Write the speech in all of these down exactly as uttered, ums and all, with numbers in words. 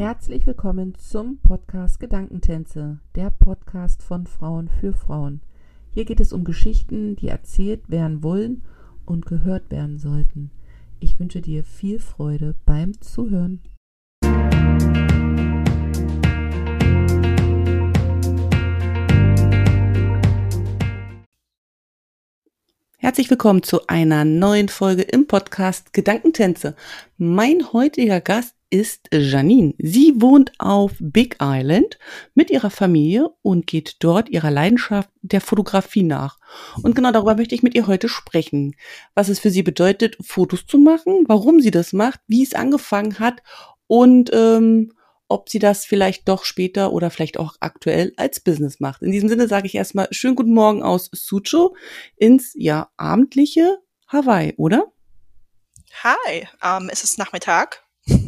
Herzlich willkommen zum Podcast Gedankentänze, der Podcast von Frauen für Frauen. Hier geht es um Geschichten, die erzählt werden wollen und gehört werden sollten. Ich wünsche dir viel Freude beim Zuhören. Herzlich willkommen zu einer neuen Folge im Podcast Gedankentänze. Mein heutiger Gast ist Janine. Sie wohnt auf Big Island mit ihrer Familie und geht dort ihrer Leidenschaft der Fotografie nach. Und genau darüber möchte ich mit ihr heute sprechen. Was es für sie bedeutet, Fotos zu machen, warum sie das macht, wie es angefangen hat und ähm, ob sie das vielleicht doch später oder vielleicht auch aktuell als Business macht. In diesem Sinne sage ich erstmal schönen guten Morgen aus Sucho ins ja abendliche Hawaii, oder? Hi, ähm, es ist Nachmittag.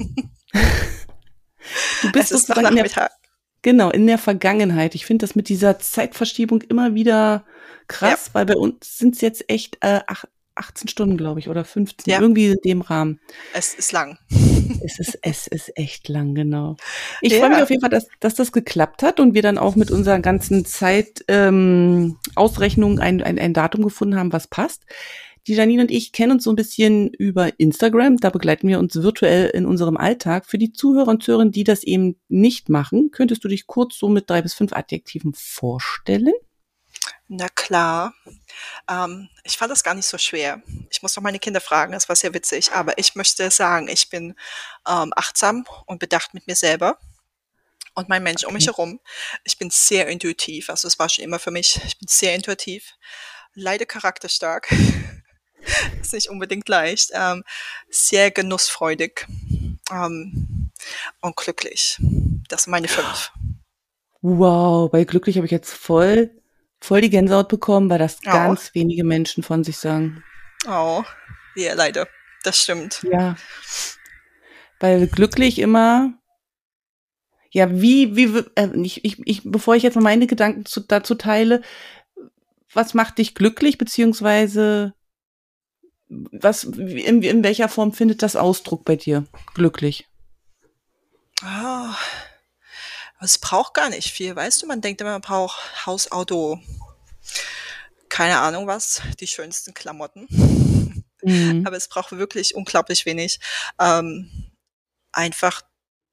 Du bist es ist noch sozusagen in der, Nachmittag. genau, in der Vergangenheit. Ich finde das mit dieser Zeitverschiebung immer wieder krass, Ja. weil bei uns sind es jetzt echt äh, ach- achtzehn Stunden, glaube ich, oder fünfzehn, Ja. irgendwie in dem Rahmen. Es ist lang. Es ist, es ist echt lang, genau. Ich Ja. freue mich auf jeden Fall, dass, dass das geklappt hat und wir dann auch mit unserer ganzen Zeit ähm, Ausrechnung ein, ein, ein Datum gefunden haben, was passt. Die Janine und ich kennen uns so ein bisschen über Instagram. Da begleiten wir uns virtuell in unserem Alltag. Für die Zuhörer und Zuhörerinnen, die das eben nicht machen, könntest du dich kurz so mit drei bis fünf Adjektiven vorstellen? Na klar. Ähm, ich fand das gar nicht so schwer. Ich muss noch meine Kinder fragen, das war sehr witzig. Aber ich möchte sagen, ich bin ähm, achtsam und bedacht mit mir selber und mein Mensch um mich Okay. herum. Ich bin sehr intuitiv. Also es war schon immer für mich. Ich bin sehr intuitiv. Leider charakterstark. Ist nicht unbedingt leicht. Ähm, sehr genussfreudig. Ähm, und glücklich. Das sind meine fünf. Wow, bei glücklich habe ich jetzt voll, voll die Gänsehaut bekommen, weil das Oh. ganz wenige Menschen von sich sagen. Oh, ja, leider. Das stimmt. Ja, weil glücklich immer, ja, wie, wie, äh, ich, ich, ich, bevor ich jetzt mal meine Gedanken zu, dazu teile, was macht dich glücklich, beziehungsweise was, in, in welcher Form findet das Ausdruck bei dir, glücklich? Oh, es braucht gar nicht viel, weißt du? Man denkt immer, man braucht Haus, Auto, keine Ahnung was, die schönsten Klamotten. Mhm. Aber es braucht wirklich unglaublich wenig. Ähm, einfach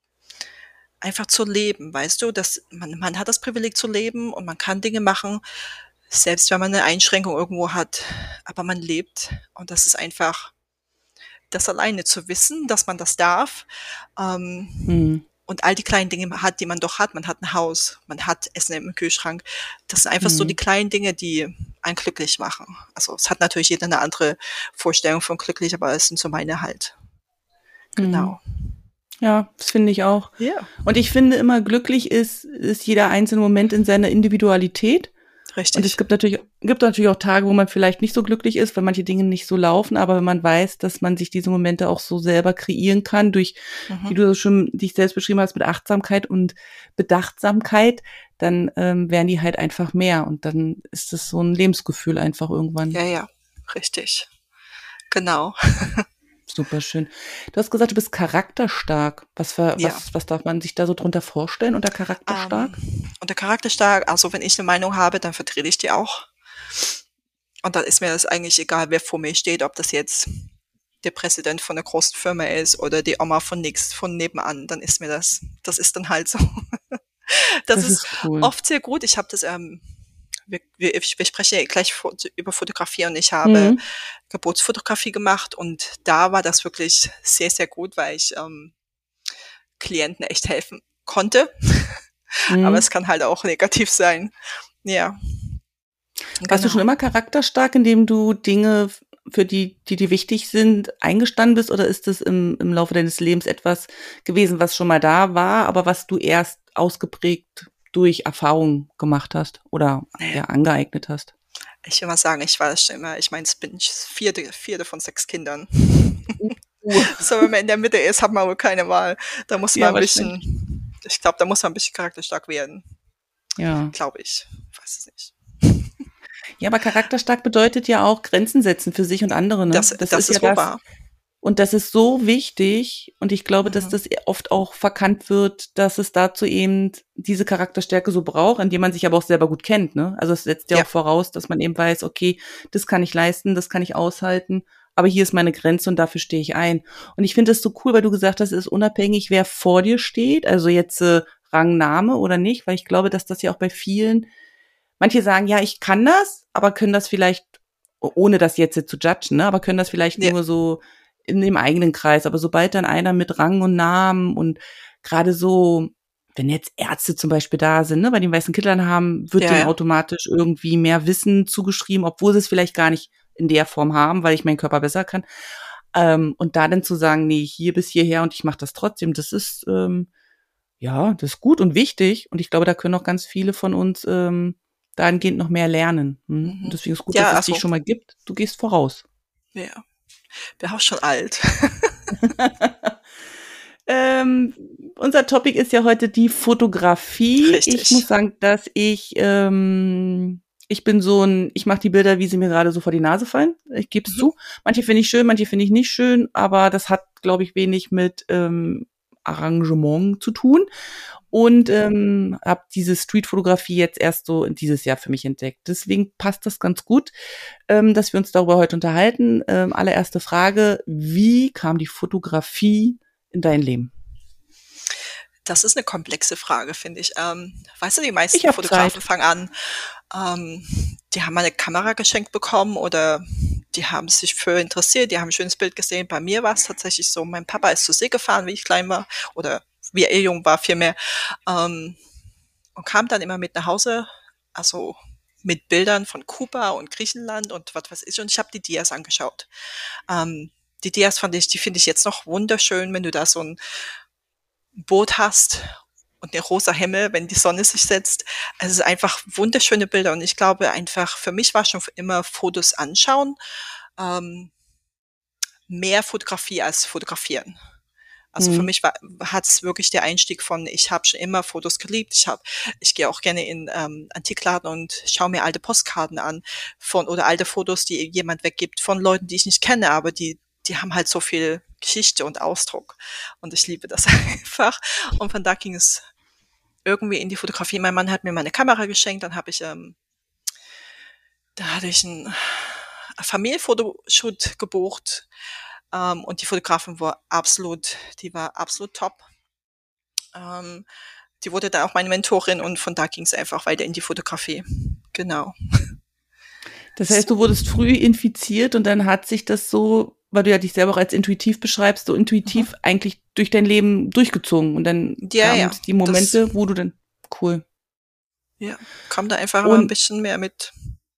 einfach zu leben, weißt du? Dass man, man hat das Privileg zu leben und man kann Dinge machen, selbst wenn man eine Einschränkung irgendwo hat. Aber man lebt und das ist einfach, das alleine zu wissen, dass man das darf. Ähm, Mhm. und all die kleinen Dinge hat, die man doch hat. Man hat ein Haus, man hat Essen im Kühlschrank. Das sind einfach so die Mhm. kleinen Dinge, die einen glücklich machen. Also es hat natürlich jeder eine andere Vorstellung von glücklich, aber es sind so meine halt. Genau. Ja, das finde ich auch. Ja, Und ich finde immer, glücklich ist, ist jeder einzelne Moment in seiner Individualität. Und es richtig. gibt natürlich, gibt natürlich auch Tage, wo man vielleicht nicht so glücklich ist, weil manche Dinge nicht so laufen, aber wenn man weiß, dass man sich diese Momente auch so selber kreieren kann, durch, wie Mhm. du schon dich selbst beschrieben hast, mit Achtsamkeit und Bedachtsamkeit, dann ähm, werden die halt einfach mehr und dann ist das so ein Lebensgefühl einfach irgendwann. Ja, ja, richtig. Genau. Super schön. Du hast gesagt, du bist charakterstark. Was für, Ja. was, was darf man sich da so drunter vorstellen unter charakterstark? Ähm, und der Charakterstark, also wenn ich eine Meinung habe, dann vertrete ich die auch. Und dann ist mir das eigentlich egal, wer vor mir steht, ob das jetzt der Präsident von einer großen Firma ist oder die Oma von nix, von nebenan, dann ist mir das, das ist dann halt so. Das, Das ist ist cool. oft sehr gut. Ich habe das, ähm, wir, wir, wir sprechen ja gleich fo- über Fotografie und ich habe Mhm. Geburtsfotografie gemacht und da war das wirklich sehr, sehr gut, weil ich ähm, Klienten echt helfen konnte. Aber Mhm. es kann halt auch negativ sein. Ja. Warst du schon Genau. immer charakterstark, indem du Dinge, für die, die dir wichtig sind, eingestanden bist? Oder ist es im, im Laufe deines Lebens etwas gewesen, was schon mal da war, aber was du erst ausgeprägt durch Erfahrung gemacht hast oder Nee. ja, angeeignet hast? Ich will mal sagen, ich war das schon immer, ich meine, es bin ich vierte, vierte von sechs Kindern. Uh, So, wenn man in der Mitte ist, hat man wohl keine Wahl. Da muss man ja, ein wahrscheinlich. bisschen, ich glaube, da muss man ein bisschen charakterstark werden. Ja. Glaube ich. Weiß es nicht. Ja, aber charakterstark bedeutet ja auch Grenzen setzen für sich und andere, ne? Das, Das das ist ja ist wohl das, wahr. Und das ist so wichtig. Und ich glaube, dass Mhm. das oft auch verkannt wird, dass es dazu eben diese Charakterstärke so braucht, indem man sich aber auch selber gut kennt, ne? Also es setzt ja Ja, auch voraus, dass man eben weiß, okay, das kann ich leisten, das kann ich aushalten, aber hier ist meine Grenze und dafür stehe ich ein. Und ich finde das so cool, weil du gesagt hast, es ist unabhängig, wer vor dir steht, also jetzt äh, Rang, Name oder nicht, weil ich glaube, dass das ja auch bei vielen, manche sagen, ja, ich kann das, aber können das vielleicht, ohne das jetzt zu judgen, ne, aber können das vielleicht ja, nur so in dem eigenen Kreis. Aber sobald dann einer mit Rang und Namen und gerade so, wenn jetzt Ärzte zum Beispiel da sind, ne, bei den weißen Kittlern haben, wird ja, denen ja. automatisch irgendwie mehr Wissen zugeschrieben, obwohl sie es vielleicht gar nicht in der Form haben, weil ich meinen Körper besser kann. Ähm, und da dann zu sagen, nee, hier bis hierher und ich mache das trotzdem, das ist, ähm, ja, das ist gut und wichtig. Und ich glaube, da können auch ganz viele von uns ähm, dahingehend noch mehr lernen. Hm? Und Mhm. deswegen ist gut, dass Ja, es dich also, schon mal gibt. Du gehst voraus. ja, bin auch schon alt. ähm, unser Topic ist ja heute die Fotografie. Ich Richtig. muss sagen, dass ich ähm, ich bin so ein, ich mache die Bilder, wie sie mir gerade so vor die Nase fallen. Ich gebe es Mhm. zu. Manche finde ich schön, manche finde ich nicht schön, aber das hat, glaube ich, wenig mit ähm, Arrangement zu tun. Und ähm, habe diese Streetfotografie jetzt erst so dieses Jahr für mich entdeckt. Deswegen passt das ganz gut, ähm, dass wir uns darüber heute unterhalten. Ähm, allererste Frage, wie kam die Fotografie in dein Leben? Das ist eine komplexe Frage, finde ich. Ähm, weißt du, die Ich meisten habe Fotografen Zeit. fangen an, ähm, die haben mal 'ne Kamera geschenkt bekommen oder die haben sich für interessiert, die haben 'n schönes Bild gesehen. Bei mir war es tatsächlich so, mein Papa ist zur See gefahren, wie ich klein war oder wie er jung war vielmehr, ähm, und kam dann immer mit nach Hause, also mit Bildern von Kuba und Griechenland und was weiß ich, und ich habe die Dias angeschaut. Ähm, die Dias fand ich die finde ich jetzt noch wunderschön, wenn du da so 'n Boot hast und der rosa Himmel, wenn die Sonne sich setzt. Also, es ist einfach wunderschöne Bilder und ich glaube einfach, für mich war schon immer Fotos anschauen, ähm, mehr Fotografie als Fotografieren. Also, für Hm. mich war hat's wirklich der Einstieg von ich habe schon immer Fotos geliebt. Ich habe ich gehe auch gerne in, ähm, Antikladen und schaue mir alte Postkarten an von oder alte Fotos, die jemand weggibt von Leuten, die ich nicht kenne, aber die die haben halt so viel Geschichte und Ausdruck und ich liebe das einfach. Und von da ging es irgendwie in die Fotografie. Mein Mann hat mir meine Kamera geschenkt, dann habe ich, ähm da hatte ich 'n Familienfotoshoot gebucht, ähm, und die Fotografin war absolut die war absolut top. Ähm, die wurde dann auch meine Mentorin und von da ging's einfach weiter in die Fotografie. Genau. Das heißt, du So. wurdest früh infiziert und dann hat sich das so, weil du ja dich selber auch als intuitiv beschreibst, so Mhm. intuitiv eigentlich durch dein Leben durchgezogen. Und dann Ja, gaben ja, es die das Momente, wo du dann, cool. ja, kam da einfach immer 'n Und bisschen mehr mit.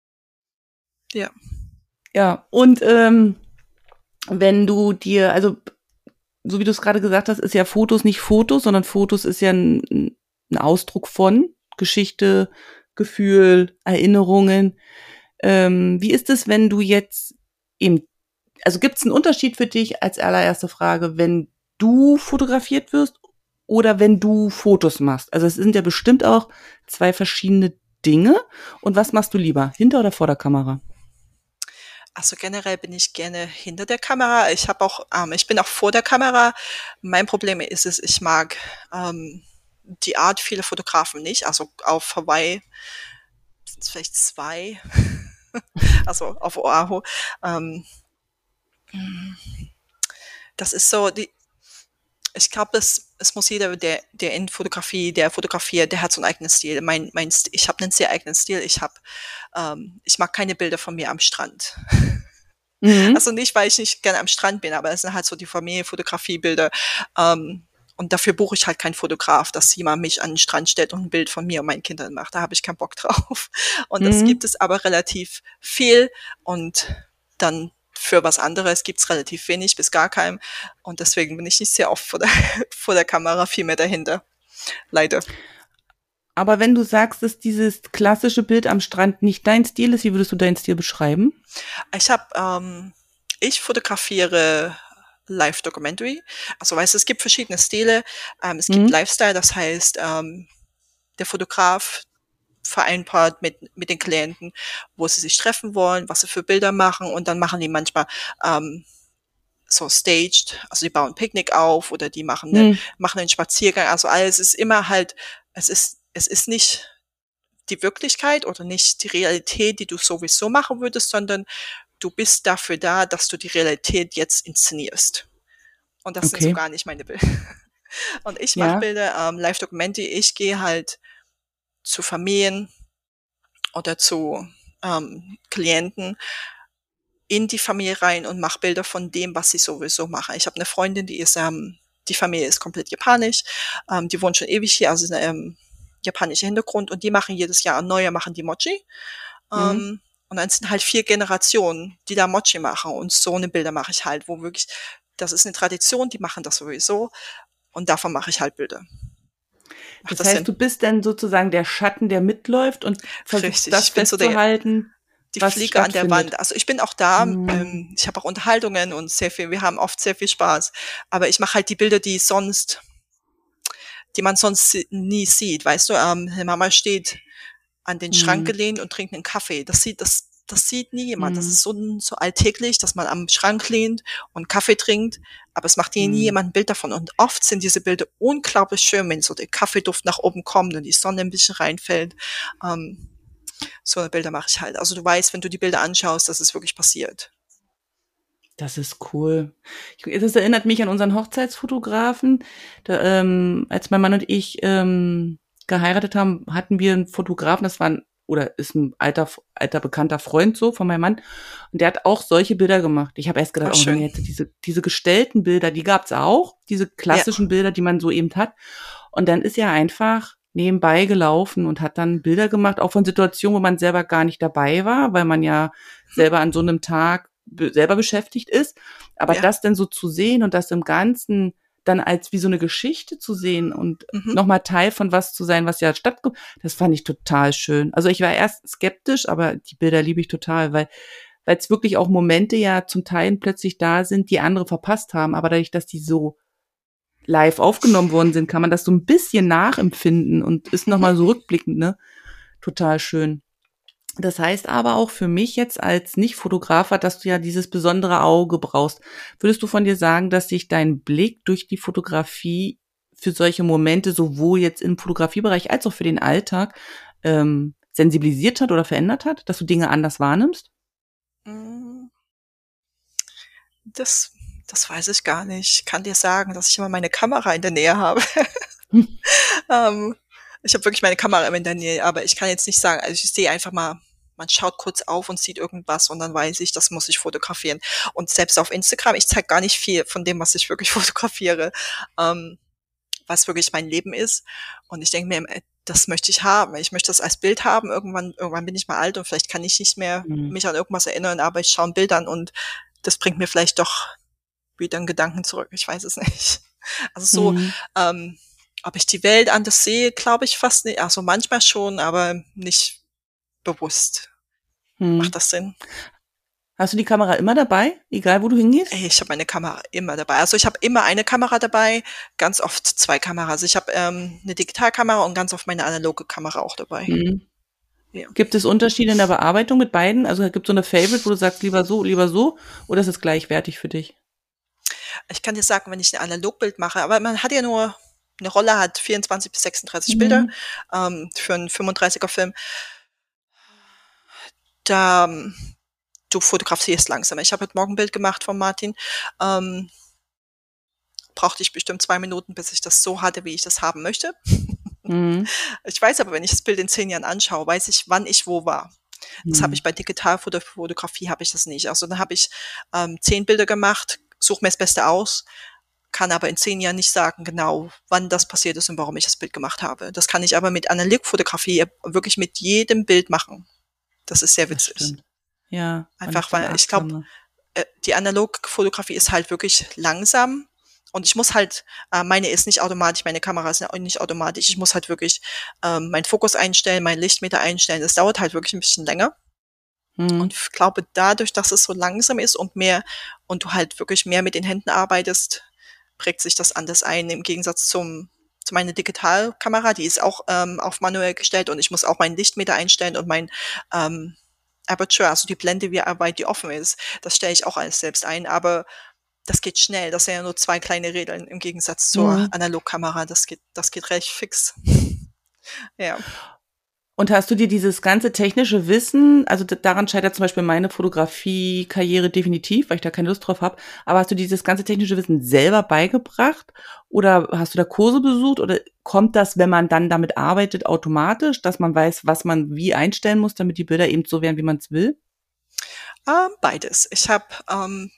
Ja. ja, und ähm, wenn du dir, also so wie du es gerade gesagt hast, ist ja Fotos nicht Fotos, sondern Fotos ist ja ein, ein Ausdruck von Geschichte, Gefühl, Erinnerungen. Ähm, wie ist es, wenn du jetzt eben, also gibt es einen Unterschied für dich als allererste Frage, wenn du fotografiert wirst oder wenn du Fotos machst? Also es sind ja bestimmt auch zwei verschiedene Dinge. Und was machst du lieber, hinter oder vor der Kamera? Also, generell bin ich gerne hinter der Kamera. Ich habe auch ähm, ich bin auch vor der Kamera. Mein Problem ist es, ich mag, ähm, die Art vieler Fotografen nicht. Also, auf Hawaii sind's vielleicht zwei, also, auf Oahu. Ähm, hm, das ist so die ich glaube, es es muss jeder, der der in Fotografie der fotografiert, der hat so 'n eigenen Stil. Mein mein St ich habe 'nen sehr eigenen Stil. Ich habe ähm, ich mag keine Bilder von mir am Strand. Mhm. Also, nicht, weil ich nicht gerne am Strand bin, aber es sind halt so die Familienfotografiebilder, ähm, und dafür buche ich halt keinen Fotograf, dass jemand mich an den Strand stellt und 'n Bild von mir und meinen Kindern macht. Da habe ich keinen Bock drauf. Und das Mhm. gibt es aber relativ viel und dann für was anderes gibt's relativ wenig bis gar keinen und deswegen bin ich nicht sehr oft vor der vor der Kamera, viel mehr dahinter, leider. Aber wenn du sagst, dass dieses klassische Bild am Strand nicht dein Stil ist, wie würdest du deinen Stil beschreiben? Ich habe ähm, ich fotografiere Live Documentary. Also, weißt du, es gibt verschiedene Stile. Ähm, es gibt Mhm. Lifestyle, das heißt, ähm, der Fotograf vereinbart mit mit den Klienten, wo sie sich treffen wollen, was sie für Bilder machen und dann machen die manchmal, ähm, so staged, also die bauen ein Picknick auf oder die machen, eine, Hm. machen einen Spaziergang, also alles ist immer halt, es ist, es ist nicht die Wirklichkeit oder nicht die Realität, die du sowieso machen würdest, sondern du bist dafür da, dass du die Realität jetzt inszenierst. Und das sind so Okay. gar nicht meine Bilder. Und ich mache Ja. Bilder, ähm, Live-Dokumente, ich gehe halt zu Familien oder zu ähm, Klienten in die Familie rein und mache Bilder von dem, was sie sowieso machen. Ich habe eine Freundin, die ist, ähm, die Familie ist komplett japanisch, ähm, die wohnt schon ewig hier, also eine ähm, japanischer Hintergrund und die machen jedes Jahr neue, machen die Mochi. Hm. Ähm, und dann sind halt vier Generationen, die da Mochi machen und so eine Bilder mache ich halt, wo wirklich, das ist eine Tradition, die machen das sowieso und davon mache ich halt Bilder. Macht Das das heißt, Sinn? du bist dann sozusagen der Schatten, der mitläuft und versuchst Richtig, das ich bin so der festzuhalten, die was Fliege an der stattfindet. Wand. Also ich bin auch da, Hm. ähm, ich habe auch Unterhaltungen und sehr viel, wir haben oft sehr viel Spaß. Aber ich mache halt die Bilder, die sonst, die man sonst si- nie sieht. Weißt du, ähm, meine Mama steht an den Schrank Hm. gelehnt und trinkt einen Kaffee. Das sieht, das, das sieht nie jemand. Das Hm. ist so, so alltäglich, dass man am Schrank lehnt und Kaffee trinkt. Aber es macht hier nie Hm. jemand ein Bild davon. Und oft sind diese Bilder unglaublich schön, wenn so der Kaffeeduft nach oben kommt und die Sonne ein bisschen reinfällt. Ähm, so eine Bilder mache ich halt. Also du weißt, wenn du die Bilder anschaust, dass es wirklich passiert. Das ist cool. Ich, das erinnert mich an unseren Hochzeitsfotografen. Da, ähm, als mein Mann und ich ähm, geheiratet haben, hatten wir einen Fotografen, das war ein, oder ist ein alter, alter bekannter Freund so von meinem Mann. Und der hat auch solche Bilder gemacht. Ich habe erst gedacht, Oh, oh nee, schön. jetzt diese, diese gestellten Bilder, die gab's auch, diese Ja. klassischen Bilder, die man so eben hat. Und dann ist er einfach nebenbei gelaufen und hat dann Bilder gemacht, auch von Situationen, wo man selber gar nicht dabei war, weil man ja Hm? selber an so einem Tag be- selber beschäftigt ist. Aber Ja. das dann so zu sehen und das im Ganzen dann als wie so eine Geschichte zu sehen und Mhm. nochmal Teil von was zu sein, was ja stattgefunden, das fand ich total schön. Also ich war erst skeptisch, aber die Bilder liebe ich total, weil weil es wirklich auch Momente ja zum Teil plötzlich da sind, die andere verpasst haben, aber dadurch, dass die so live aufgenommen worden sind, kann man das so ein bisschen nachempfinden und ist Mhm. nochmal so rückblickend, ne? Total schön. Das heißt aber auch für mich jetzt als Nicht-Fotografer, dass du ja dieses besondere Auge brauchst. Würdest du von dir sagen, dass sich dein Blick durch die Fotografie für solche Momente sowohl jetzt im Fotografiebereich als auch für den Alltag ähm, sensibilisiert hat oder verändert hat, dass du Dinge anders wahrnimmst? Mm, Das, das weiß ich gar nicht. Ich kann dir sagen, dass ich immer meine Kamera in der Nähe habe. Hm. ähm, ich habe wirklich meine Kamera immer in der Nähe, aber ich kann jetzt nicht sagen, also ich sehe einfach mal, man schaut kurz auf und sieht irgendwas und dann weiß ich, das muss ich fotografieren. Und selbst auf Instagram, ich zeige gar nicht viel von dem, was ich wirklich fotografiere, ähm, was wirklich mein Leben ist. Und ich denke mir, äh, das möchte ich haben. Ich möchte das als Bild haben. Irgendwann, irgendwann bin ich mal alt und vielleicht kann ich nicht mehr Hm. mich an irgendwas erinnern, aber ich schaue ein Bild an und das bringt mir vielleicht doch wieder einen Gedanken zurück. Ich weiß es nicht. Also so, Hm. ähm, ob ich die Welt anders sehe, glaube ich fast nicht. Also manchmal schon, aber nicht bewusst. Hm. Macht das Sinn? Hast du die Kamera immer dabei, egal wo du hingehst? Ey, ich habe meine Kamera immer dabei. Also ich habe immer eine Kamera dabei, ganz oft zwei Kameras. Ich habe ähm, eine Digitalkamera und ganz oft meine analoge Kamera auch dabei. Hm. Ja. Gibt es Unterschiede in der Bearbeitung mit beiden? Also gibt es so eine Favorite, wo du sagst, lieber so, lieber so, oder ist es gleichwertig für dich? Ich kann dir sagen, wenn ich ein Analogbild mache, aber man hat ja nur, eine Rolle hat vierundzwanzig bis sechsunddreißig Bilder Mhm. ähm, für einen fünfunddreißiger Film. Da ähm, du fotografierst langsamer. Ich habe heute Morgen ein Bild gemacht von Martin. Ähm, brauchte ich bestimmt zwei Minuten, bis ich das so hatte, wie ich das haben möchte. Mhm. Ich weiß aber, wenn ich das Bild in zehn Jahren anschaue, weiß ich, wann ich wo war. Das habe Mhm. ich bei Digitalfotografie habe ich das nicht. Also dann habe ich ähm, zehn Bilder gemacht, suche mir das Beste aus, kann aber in zehn Jahren nicht sagen genau, wann das passiert ist und warum ich das Bild gemacht habe. Das kann ich aber mit Analogfotografie wirklich mit jedem Bild machen. Das ist sehr Das witzig. stimmt. Ja, man ist Einfach, dann weil ich glaube, achtsamer. äh, die Analogfotografie ist halt wirklich langsam und ich muss halt, äh, meine ist nicht automatisch, meine Kamera ist nicht automatisch. Ich muss halt wirklich ähm, meinen Fokus einstellen, meinen Lichtmeter einstellen. Das dauert halt wirklich ein bisschen länger. Und Mhm. ich glaube, dadurch, dass es so langsam ist und mehr und du halt wirklich mehr mit den Händen arbeitest, prägt sich das anders ein im Gegensatz zum zu meiner Digitalkamera, die ist auch ähm, auf manuell gestellt und ich muss auch meinen Lichtmeter einstellen und mein ähm, Aperture, also die Blende, wie weit die offen ist, das stelle ich auch alles selbst ein. Aber das geht schnell. Das sind ja nur zwei kleine Räder im Gegensatz zur Mhm. Analogkamera. Das geht, das geht recht fix. Ja. Und hast du dir dieses ganze technische Wissen, also d- daran scheitert zum Beispiel meine Fotografie-Karriere definitiv, weil ich da keine Lust drauf habe, aber hast du dieses ganze technische Wissen selber beigebracht oder hast du da Kurse besucht oder kommt das, wenn man dann damit arbeitet, automatisch, dass man weiß, was man wie einstellen muss, damit die Bilder eben so werden, wie man es will? Ähm, beides. Ich habe ähm,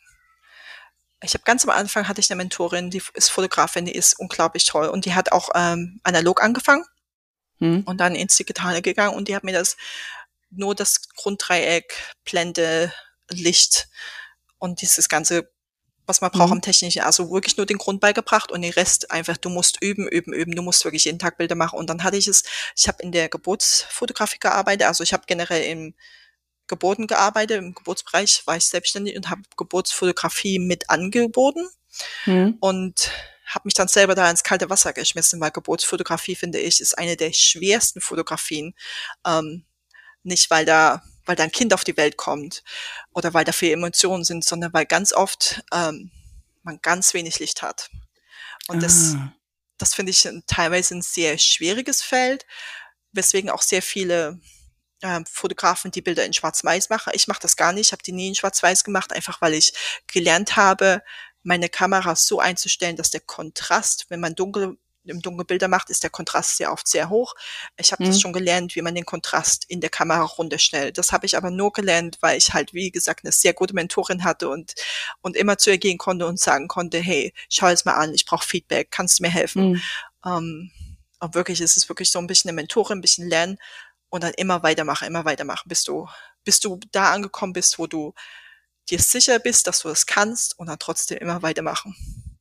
ich habe ganz am Anfang hatte ich eine Mentorin, die ist Fotografin, die ist unglaublich toll und die hat auch ähm, analog angefangen Hm? und dann ins Digitale gegangen und die hat mir das nur das Grunddreieck, Blende, Licht und dieses ganze, was man braucht Hm? am Technischen, also wirklich nur den Grund beigebracht und den Rest einfach, du musst üben, üben, üben, du musst wirklich jeden Tag Bilder machen. Und dann hatte ich es, ich habe in der Geburtsfotografie gearbeitet, also ich habe generell im Geburten gearbeitet, im Geburtsbereich war ich selbstständig und habe Geburtsfotografie mit angeboten Hm? und habe mich dann selber da ins kalte Wasser geschmissen, weil Geburtsfotografie, finde ich, ist eine der schwersten Fotografien. Ähm, nicht, weil da weil da ein Kind auf die Welt kommt oder weil da viele Emotionen sind, sondern weil ganz oft ähm, man ganz wenig Licht hat. Und das Ah. das finde ich 'n teilweise ein sehr schwieriges Feld, weswegen auch sehr viele ähm, Fotografen die Bilder in Schwarz-Weiß machen. Ich mache das gar nicht, ich habe die nie in Schwarz-Weiß gemacht, einfach weil ich gelernt habe, meine Kamera so einzustellen, dass der Kontrast, wenn man dunkel im Dunkeln Bilder macht, ist der Kontrast sehr oft sehr hoch. Ich habe das Hm? schon gelernt, wie man den Kontrast in der Kamera runterstellt. Das habe ich aber nur gelernt, weil ich halt, wie gesagt, eine sehr gute Mentorin hatte und und immer zu ihr gehen konnte und sagen konnte: „Hey, schau es mal an, ich brauche Feedback, kannst du mir helfen?“ Hm? Ähm, und wirklich, es ist wirklich so ein bisschen eine Mentorin, ein bisschen lernen und dann immer weitermachen, immer weitermachen, bis du bis du da angekommen bist, wo du dir sicher bist, dass du das kannst und dann trotzdem immer weitermachen.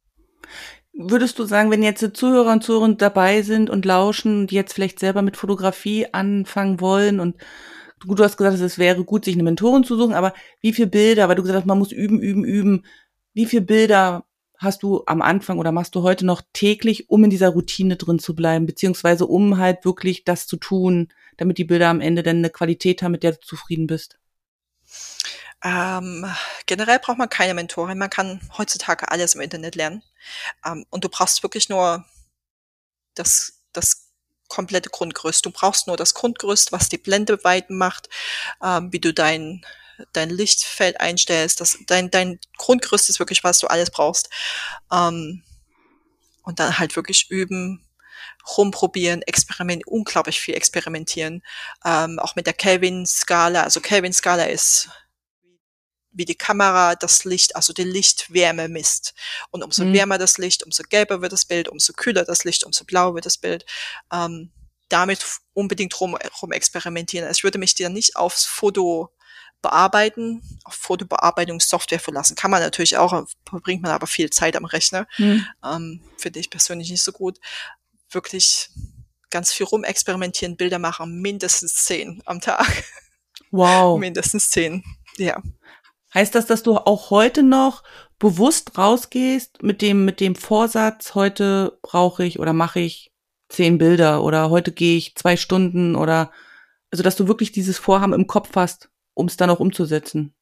Würdest du sagen, wenn jetzt die Zuhörer und Zuhörerinnen dabei sind und lauschen, die jetzt vielleicht selber mit Fotografie anfangen wollen und gut, du hast gesagt, es wäre gut, sich eine Mentorin zu suchen, aber wie viel Bilder, weil du gesagt hast, man muss üben, üben, üben. Wie viel Bilder hast du am Anfang oder machst du heute noch täglich, um in dieser Routine drin zu bleiben, beziehungsweise um halt wirklich das zu tun, damit die Bilder am Ende dann eine Qualität haben, mit der du zufrieden bist? Ähm, generell braucht man keine Mentorin. Man kann heutzutage alles im Internet lernen. Ähm, und du brauchst wirklich nur das das komplette Grundgerüst. Du brauchst nur das Grundgerüst, was die Blendeweiten macht, ähm, wie du dein dein Lichtfeld einstellst. Das dein dein Grundgerüst ist wirklich, was du alles brauchst. Ähm, und dann halt wirklich üben, rumprobieren, experimentieren, unglaublich viel experimentieren, ähm, auch mit der Kelvin-Skala. Also Kelvin-Skala ist, wie die Kamera das Licht, also die Lichtwärme misst. Und umso Hm, wärmer das Licht, umso gelber wird das Bild, umso kühler das Licht, umso blauer wird das Bild. Ähm, damit f- unbedingt rum, rum experimentieren. Also ich würde mich dir nicht aufs Foto bearbeiten, auf Fotobearbeitungssoftware verlassen. Kann man natürlich auch, verbringt man aber viel Zeit am Rechner. hm. Ähm, finde ich persönlich nicht so gut. Wirklich ganz viel rumexperimentieren, Bilder machen, mindestens zehn am Tag. Wow. Mindestens zehn. Ja. Heißt das, dass du auch heute noch bewusst rausgehst mit dem, mit dem Vorsatz, heute brauche ich oder mache ich zehn Bilder oder heute gehe ich zwei Stunden oder, also dass du wirklich dieses Vorhaben im Kopf hast, um es dann auch umzusetzen?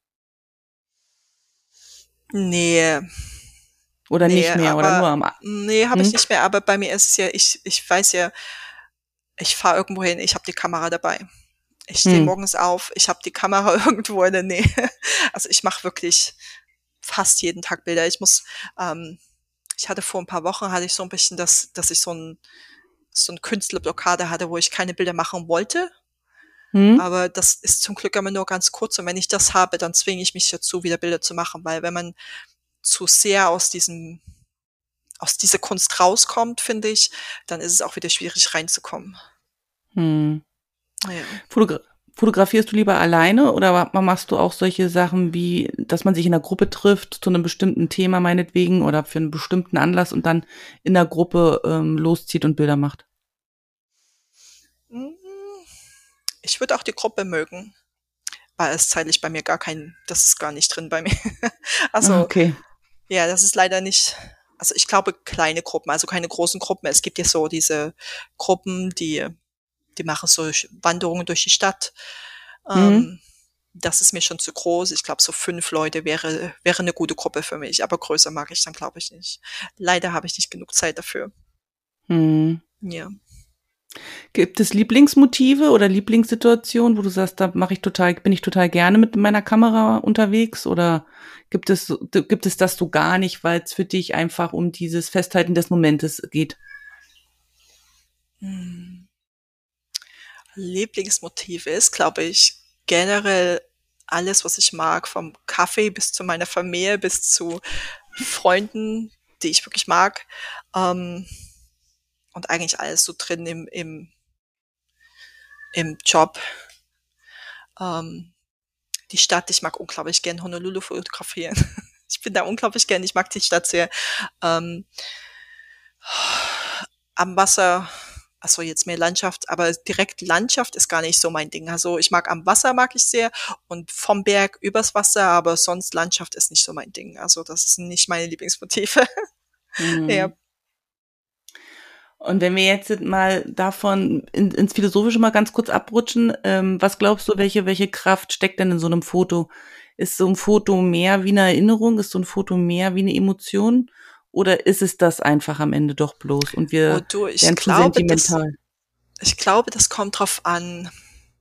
Nee, Oder nee, nicht mehr oder nur aber am, A- nee, habe ich hm? nicht mehr, aber bei mir ist es ja, ich ich weiß ja, ich fahre irgendwo hin, ich habe die Kamera dabei. Ich stehe Hm, morgens auf, ich habe die Kamera irgendwo in der Nähe. Also, ich mache wirklich fast jeden Tag Bilder. Ich muss ähm, ich hatte vor ein paar Wochen hatte ich so ein bisschen das, dass ich so 'n so 'n Künstlerblockade hatte, wo ich keine Bilder machen wollte, hm, aber das ist zum Glück immer nur ganz kurz und wenn ich das habe, dann zwinge ich mich dazu, wieder Bilder zu machen, weil wenn man zu sehr aus diesem aus dieser Kunst rauskommt, finde ich, dann ist es auch wieder schwierig reinzukommen. hm. Ja. Fotogra Fotografierst du lieber alleine oder ma- machst du auch solche Sachen wie, dass man sich in einer Gruppe trifft zu einem bestimmten Thema meinetwegen oder für einen bestimmten Anlass und dann in der Gruppe ähm, loszieht und Bilder macht? Hm, ich würde auch die Gruppe mögen, weil es zeitlich bei mir gar kein, das ist gar nicht drin bei mir. Ah, Also, okay. ja, das ist leider nicht, also, ich glaube, kleine Gruppen, also keine großen Gruppen. Es gibt ja so diese Gruppen, die die machen so Sch Wanderungen durch die Stadt. Mhm. Ähm das ist mir schon zu groß. Ich glaube, so fünf Leute wäre wäre eine gute Gruppe für mich, aber größer mag ich dann, glaube ich, nicht. Leider habe ich nicht genug Zeit dafür. Mhm. Ja. Gibt es Lieblingsmotive oder Lieblingssituationen, wo du sagst, da mache ich total, bin ich total gerne mit meiner Kamera unterwegs? Oder gibt es, gibt es das so gar nicht, weil es für dich einfach um dieses Festhalten des Momentes geht? Hm. Lieblingsmotiv ist, glaube ich, generell alles, was ich mag, vom Kaffee bis zu meiner Familie, bis zu Freunden, die ich wirklich mag. Ähm, und eigentlich alles so drin im, im, im Job. Ähm, die Stadt, ich mag unglaublich gern Honolulu fotografieren. Ich bin da unglaublich gern, ich mag die Stadt sehr. Ähm, am Wasser, also jetzt mehr Landschaft, aber direkt Landschaft ist gar nicht so mein Ding. Also ich mag am Wasser mag ich sehr und vom Berg übers Wasser, aber sonst Landschaft ist nicht so mein Ding. Also das sind nicht meine Lieblingsmotive. Ja. Mhm. Und wenn wir jetzt mal davon in, ins Philosophische mal ganz kurz abrutschen, ähm, was glaubst du, welche, welche Kraft steckt denn in so einem Foto? Ist so ein Foto mehr wie eine Erinnerung? Ist so ein Foto mehr wie eine Emotion? Oder ist es das einfach am Ende doch bloß und Oh wir du, ich werden zu glaube, das, sentimental? ich glaube, das kommt drauf an.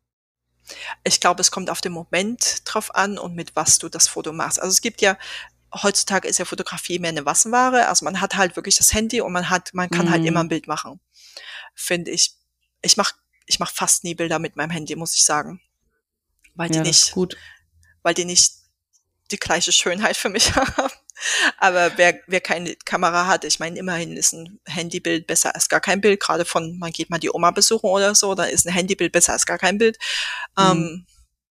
Ich glaube, es kommt auf den Moment drauf an und mit was du das Foto machst. Also es gibt ja, heutzutage ist ja Fotografie mehr eine Massenware. Also man hat halt wirklich das Handy und man hat, man kann halt immer ein Mhm. Bild machen, finde ich. Ich mach, ich mach fast nie Bilder mit meinem Handy, muss ich sagen, weil die Ja, das ist nicht, gut. weil die nicht die gleiche Schönheit für mich haben. Aber wer, wer keine Kamera hat, ich meine, immerhin ist ein Handybild besser als gar kein Bild. Gerade von, man geht mal die Oma besuchen oder so, da ist ein Handybild besser als gar kein Bild. Mhm. Ähm,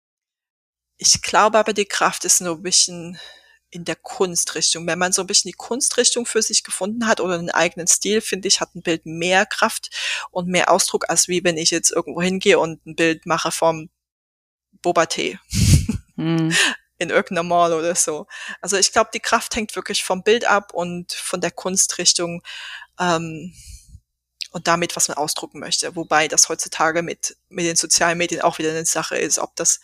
ich glaube aber, die Kraft ist so ein bisschen in der Kunstrichtung. Wenn man so ein bisschen die Kunstrichtung für sich gefunden hat oder einen eigenen Stil, finde ich, hat ein Bild mehr Kraft und mehr Ausdruck, als wie wenn ich jetzt irgendwo hingehe und ein Bild mache vom Boba-Tee Mhm. in irgendeiner Mall oder so. Also ich glaube, die Kraft hängt wirklich vom Bild ab und von der Kunstrichtung ähm, und damit, was man ausdrucken möchte. Wobei das heutzutage mit, mit den sozialen Medien auch wieder eine Sache ist, ob das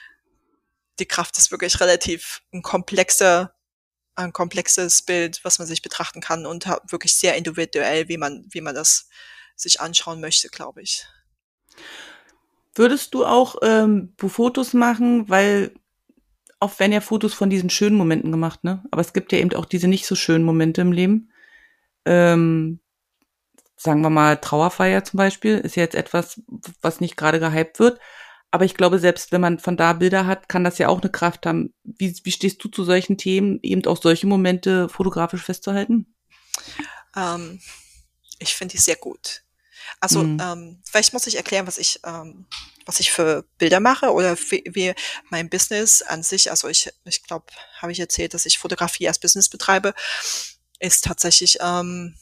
die Kraft ist wirklich relativ ein komplexer, ein komplexes Bild, was man sich betrachten kann und ha- wirklich sehr individuell, wie man, wie man das sich anschauen möchte, glaube ich. Würdest du auch ähm, Fotos machen, weil oft werden ja Fotos von diesen schönen Momenten gemacht, ne? Aber es gibt ja eben auch diese nicht so schönen Momente im Leben. Ähm, sagen wir mal, Trauerfeier zum Beispiel, ist ja jetzt etwas, was nicht gerade gehypt wird. Aber ich glaube, selbst wenn man von da Bilder hat, kann das ja auch eine Kraft haben. Wie, wie stehst du zu solchen Themen, eben auch solche Momente fotografisch festzuhalten? Ähm, ich finde die sehr gut. Also, Mhm. ähm, vielleicht muss ich erklären, was ich, ähm, was ich für Bilder mache oder wie, wie mein Business an sich, also ich, ich glaube, habe ich erzählt, dass ich Fotografie als Business betreibe, ist tatsächlich ähm,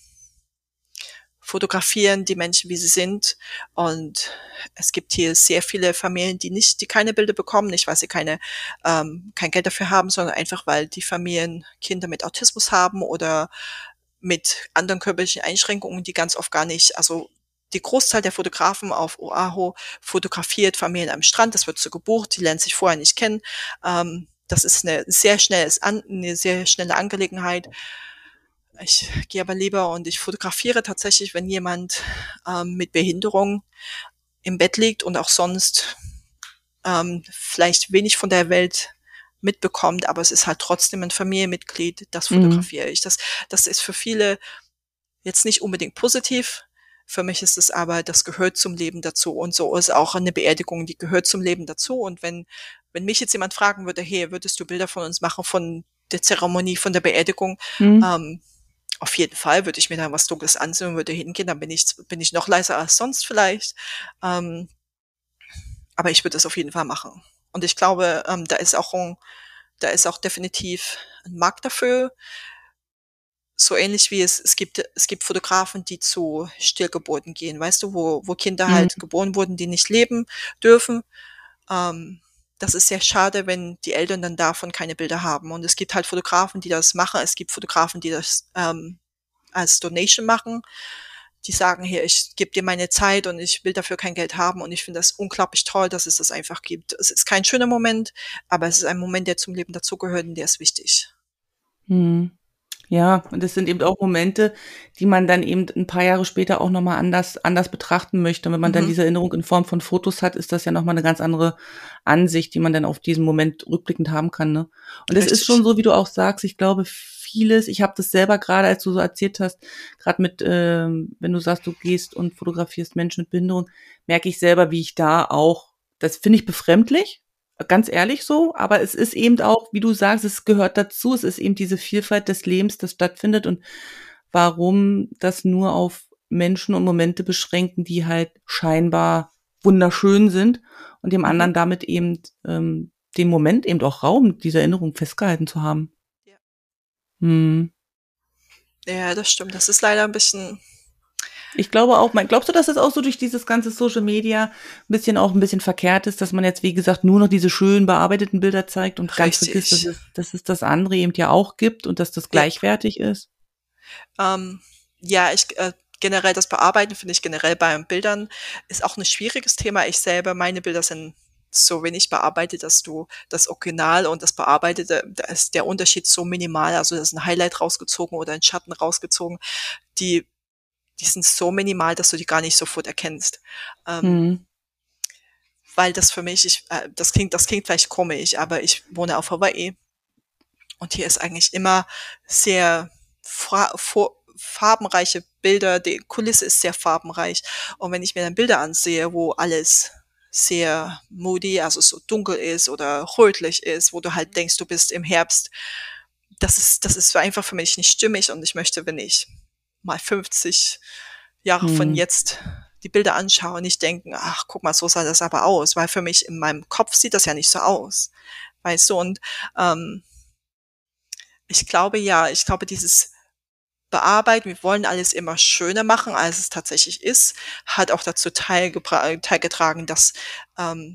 fotografieren die Menschen, wie sie sind. Und es gibt hier sehr viele Familien, die nicht, die keine Bilder bekommen, nicht weil sie keine, ähm, kein Geld dafür haben, sondern einfach weil die Familien Kinder mit Autismus haben oder mit anderen körperlichen Einschränkungen, die ganz oft gar nicht, also die Großteil der Fotografen auf Oahu fotografiert Familien am Strand, das wird so gebucht, die lernen sich vorher nicht kennen. Ähm, das ist eine sehr schnelles An eine sehr schnelle Angelegenheit. Ich gehe aber lieber und ich fotografiere tatsächlich, wenn jemand ähm, mit Behinderung im Bett liegt und auch sonst ähm, vielleicht wenig von der Welt mitbekommt, aber es ist halt trotzdem ein Familienmitglied, das Mhm. fotografiere ich. Das, das ist für viele jetzt nicht unbedingt positiv. Für mich ist es aber, das gehört zum Leben dazu. Und so ist auch eine Beerdigung, die gehört zum Leben dazu. Und wenn, wenn mich jetzt jemand fragen würde, hey, würdest du Bilder von uns machen, von der Zeremonie, von der Beerdigung, Mhm. ähm, auf jeden Fall würde ich mir da was Dunkles ansehen und würde hingehen, dann bin ich, bin ich noch leiser als sonst vielleicht. Ähm, aber ich würde es auf jeden Fall machen. Und ich glaube, ähm, da ist auch ein, da ist auch definitiv ein Markt dafür. So ähnlich wie es, es gibt, es gibt Fotografen, die zu Stillgeburten gehen, weißt du, wo, wo Kinder halt Mhm. geboren wurden, die nicht leben dürfen. Ähm, das ist sehr schade, wenn die Eltern dann davon keine Bilder haben. Und es gibt halt Fotografen, die das machen. Es gibt Fotografen, die das ähm, als Donation machen. die sagen: „Hier, ich gebe dir meine Zeit und ich will dafür kein Geld haben." Und ich finde das unglaublich toll, dass es das einfach gibt. Es ist kein schöner Moment, aber es ist ein Moment, der zum Leben dazugehört und der ist wichtig. Mhm. Ja, und das sind eben auch Momente, die man dann eben ein paar Jahre später auch noch mal anders anders betrachten möchte. Und wenn man dann Mhm, diese Erinnerung in Form von Fotos hat, ist das ja noch mal 'ne ganz andere Ansicht, die man dann auf diesen Moment rückblickend haben kann, ne? Und es ist schon richtig. so, wie du auch sagst, ich glaube, vieles ich habe das selber grade, als du so erzählt hast, grad mit, ähm wenn du sagst, du gehst und fotografierst Menschen mit Behinderung, merke ich selber, wie ich da auch das finde ich befremdlich, ganz ehrlich so, aber es ist eben auch, wie du sagst, es gehört dazu. Es ist eben diese Vielfalt des Lebens, das stattfindet und warum das nur auf Menschen und Momente beschränken, die halt scheinbar wunderschön sind und dem Mhm, anderen damit eben ähm, den Moment eben auch Raum, diese Erinnerung festgehalten zu haben. ja. Mhm. Ja, das stimmt. Das ist leider ein bisschen Ich glaube auch, mein, glaubst du, dass das auch so durch dieses ganze Social Media ein bisschen auch ein bisschen verkehrt ist, dass man jetzt, wie gesagt, nur noch diese schön bearbeiteten Bilder zeigt und ganz vergisst, dass richtig. es, dass es das andere eben ja auch gibt und dass das Ja. gleichwertig ist? Ähm, ja, ich äh, generell das Bearbeiten finde ich generell bei Bildern ist auch ein schwieriges Thema. Ich selber meine Bilder sind so wenig bearbeitet, dass du das Original und das Bearbeitete, da ist der Unterschied so minimal. Also, da ist 'n Highlight rausgezogen oder ein Schatten rausgezogen. Die die sind so minimal, dass du die gar nicht sofort erkennst. Ähm, Mhm. weil das für mich ich äh, das klingt das klingt vielleicht komisch, aber ich wohne auf Hawaii und hier ist eigentlich immer sehr fra vo farbenreiche Bilder. Die Kulisse ist sehr farbenreich. Und wenn ich mir dann Bilder ansehe, wo alles sehr moody, also so dunkel ist oder rötlich ist, wo du halt denkst, du bist im Herbst, das ist das ist einfach für mich nicht stimmig und ich möchte, wenn ich mal fünfzig Jahre von Mhm. jetzt die Bilder anschaue, nicht denken: „Ach, guck mal, so sah das aber aus", weil für mich in meinem Kopf sieht das ja nicht so aus, weißt du? Und, ähm, ich glaube ja, ich glaube, dieses Bearbeiten, wir wollen alles immer schöner machen, als es tatsächlich ist, hat auch dazu teilgebra teilgetragen, dass, ähm,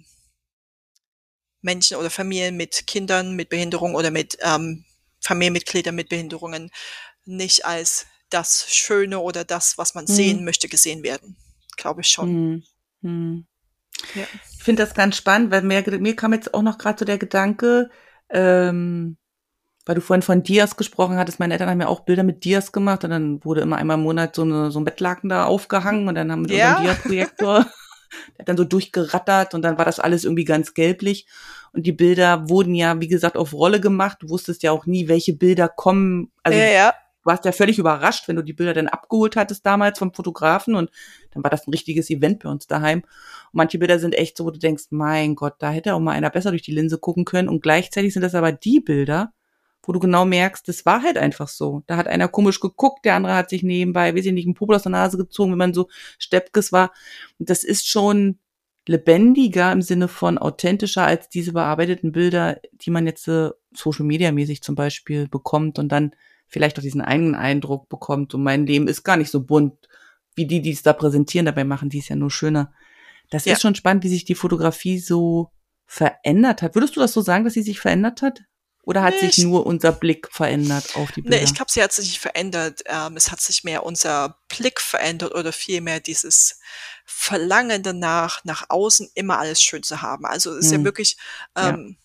Menschen oder Familien mit Kindern mit Behinderung oder mit, ähm, Familienmitgliedern mit Behinderungen nicht als das Schöne oder das, was man Mhm. sehen möchte, gesehen werden. Glaube ich schon. Mhm. Mhm. Ja. Ich finde das ganz spannend, weil mir, mir kam jetzt auch noch gerade so der Gedanke, ähm, weil du vorhin von Dias gesprochen hattest. Meine Eltern haben ja auch Bilder mit Dias gemacht und dann wurde immer einmal im Monat so, eine, so ein Bettlaken da aufgehangen und dann haben wir mit unserem Ja, Dia-Projektor, der hat dann so durchgerattert und dann war das alles irgendwie ganz gelblich. Und die Bilder wurden ja, wie gesagt, auf Rolle gemacht. Du wusstest ja auch nie, welche Bilder kommen. ja, Also ja, du warst ja völlig überrascht, wenn du die Bilder dann abgeholt hattest damals vom Fotografen und dann war das ein richtiges Event bei uns daheim. Und manche Bilder sind echt so, wo du denkst, mein Gott, da hätte auch mal einer besser durch die Linse gucken können. Und gleichzeitig sind das aber die Bilder, wo du genau merkst, das war halt einfach so. Da hat einer komisch geguckt, der andere hat sich nebenbei, weiß ich nicht, einen Popel aus der Nase gezogen, wenn man so Steppkes war. Und das ist schon lebendiger im Sinne von authentischer als diese bearbeiteten Bilder, die man jetzt äh, Social Media mäßig zum Beispiel bekommt und dann vielleicht auch diesen einen Eindruck bekommt. Und mein Leben ist gar nicht so bunt, wie die, die es da präsentieren. Dabei machen die es ja nur schöner. Das ja. ist schon spannend, wie sich die Fotografie so verändert hat. Würdest du das so sagen, dass sie sich verändert hat? Oder hat Ne, sich ich nur unser Blick verändert auf die ne, ich Bilder? glaube, sie hat sich nicht verändert. Ähm, es hat sich mehr unser Blick verändert oder vielmehr dieses Verlangen danach, nach außen immer alles schön zu haben. Also, es ist ja Hm, wirklich, ja. ähm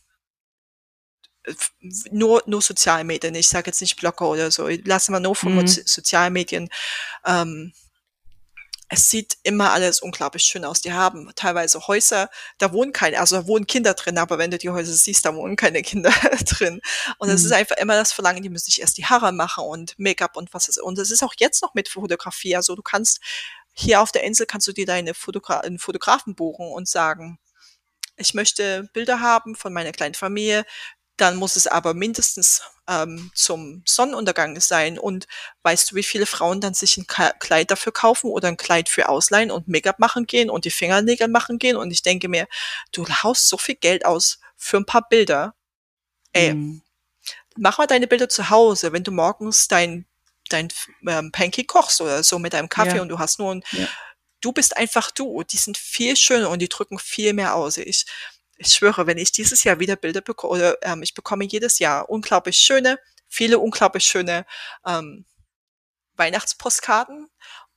f nur nur Sozialmedien. Ich sage jetzt nicht Blogger oder so. Lassen wir nur von Hm, Mozi Sozialmedien. Ähm, es sieht immer alles unglaublich schön aus. Die haben teilweise Häuser, da wohnen keine, also da wohnen Kinder drin, aber wenn du die Häuser siehst, da wohnen keine Kinder drin. Und es ist hm, einfach immer das Verlangen, die müssen sich erst die Haare machen und Make-up und was ist. Und es ist auch jetzt noch mit Fotografie. Also du kannst hier auf der Insel kannst du dir deine Fotogra einen Fotografen buchen und sagen: „Ich möchte Bilder haben von meiner kleinen Familie." Dann muss es aber mindestens, ähm, zum Sonnenuntergang sein. Und weißt du, wie viele Frauen dann sich ein Ka Kleid dafür kaufen oder ein Kleid für ausleihen und Make-up machen gehen und die Fingernägel machen gehen? Und ich denke mir: „Du haust so viel Geld aus für ein paar Bilder. Ey, hm, mach mal deine Bilder zu Hause, wenn du morgens dein dein ähm, Pancake kochst oder so mit deinem Kaffee ja, und du hast nur 'n ja. du bist einfach du. Die sind viel schöner und die drücken viel mehr aus. Ich ich schwöre, wenn ich dieses Jahr wieder Bilder bekomme oder, ähm, ich bekomme jedes Jahr unglaublich schöne viele unglaublich schöne, ähm, Weihnachtspostkarten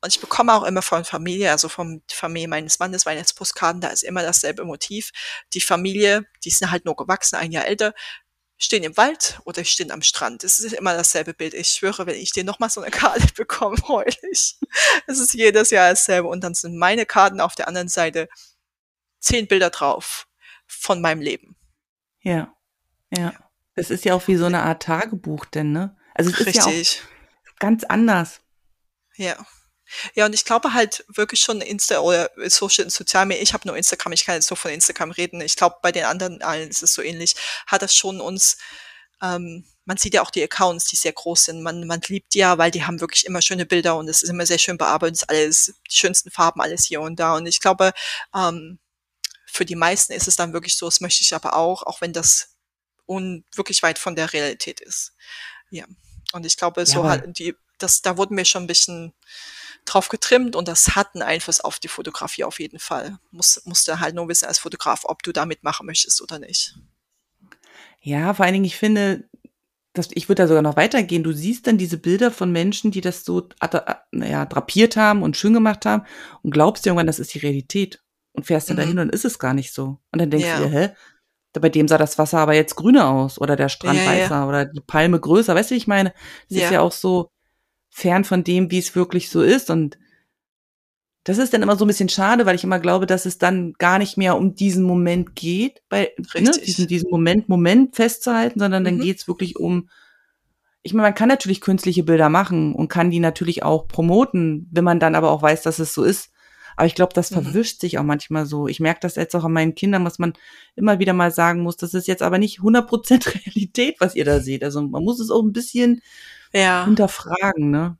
Und ich bekomme auch immer von Familie, also von der Familie meines Mannes, Weihnachtspostkarten, da ist immer dasselbe Motiv. Die Familie, die sind halt nur gewachsen, ein Jahr älter, stehen im Wald oder stehen am Strand. Es ist immer dasselbe Bild. Ich schwöre, wenn ich dir nochmal so eine Karte bekomme, heul ich. Es ist jedes Jahr dasselbe. Und dann sind meine Karten auf der anderen Seite zehn Bilder drauf von meinem Leben. Ja, ja. Ja. Es ist ja auch wie so eine Art Tagebuch denn, ne? Also es ist ja auch Richtig. ganz anders. Ja. Ja, und ich glaube halt wirklich schon Insta oder Social Sozialmedien, ich habe nur Instagram, ich kann jetzt so von Instagram reden. Ich glaube, bei den anderen allen ist es so ähnlich. Hat das schon uns, ähm, man sieht ja auch die Accounts, die sehr groß sind. Man, man liebt die ja, weil die haben wirklich immer schöne Bilder und es ist immer sehr schön bearbeitet, es ist alles, die schönsten Farben, alles hier und da. Und ich glaube, ähm, für die meisten ist es dann wirklich so, das möchte ich aber auch, auch wenn das un wirklich weit von der Realität ist. Ja. Und ich glaube, Ja, so aber halt die, das, da wurden wir schon ein bisschen drauf getrimmt und das hat einen Einfluss auf die Fotografie auf jeden Fall. Muss, musst du halt nur wissen als Fotograf, ob du da mitmachen möchtest oder nicht. ja, vor allen Dingen, ich finde, dass ich würde da sogar noch weitergehen. Du siehst dann diese Bilder von Menschen, die das so ada na drapiert haben und schön gemacht haben und glaubst dir irgendwann, das ist die Realität und fährst dann Mhm. dahin und ist es gar nicht so. Und dann denkst du dir: Ja. „Hä? Bei dem sah das Wasser aber jetzt grüner aus oder der Ja, Strand ja, ja. weißer oder die Palme größer." Weißt du, wie ich meine? Es ist Ja. ja auch so fern von dem, wie es wirklich so ist und das ist dann immer so ein bisschen schade, weil ich immer glaube, dass es dann gar nicht mehr um diesen Moment geht, bei ne, diesen Richtig. diesen Moment Moment festzuhalten, sondern dann Mhm. geht's wirklich um ich meine, man kann natürlich künstliche Bilder machen und kann die natürlich auch promoten, wenn man dann aber auch weiß, dass es so ist. Aber ich glaube, das Mhm. verwischt sich auch manchmal so. Ich merke das jetzt auch an meinen Kindern, was man immer wieder mal sagen muss, das ist jetzt aber nicht hundert Prozent Realität, was ihr da seht. Also, man muss es auch ein bisschen Ja. hinterfragen, ne?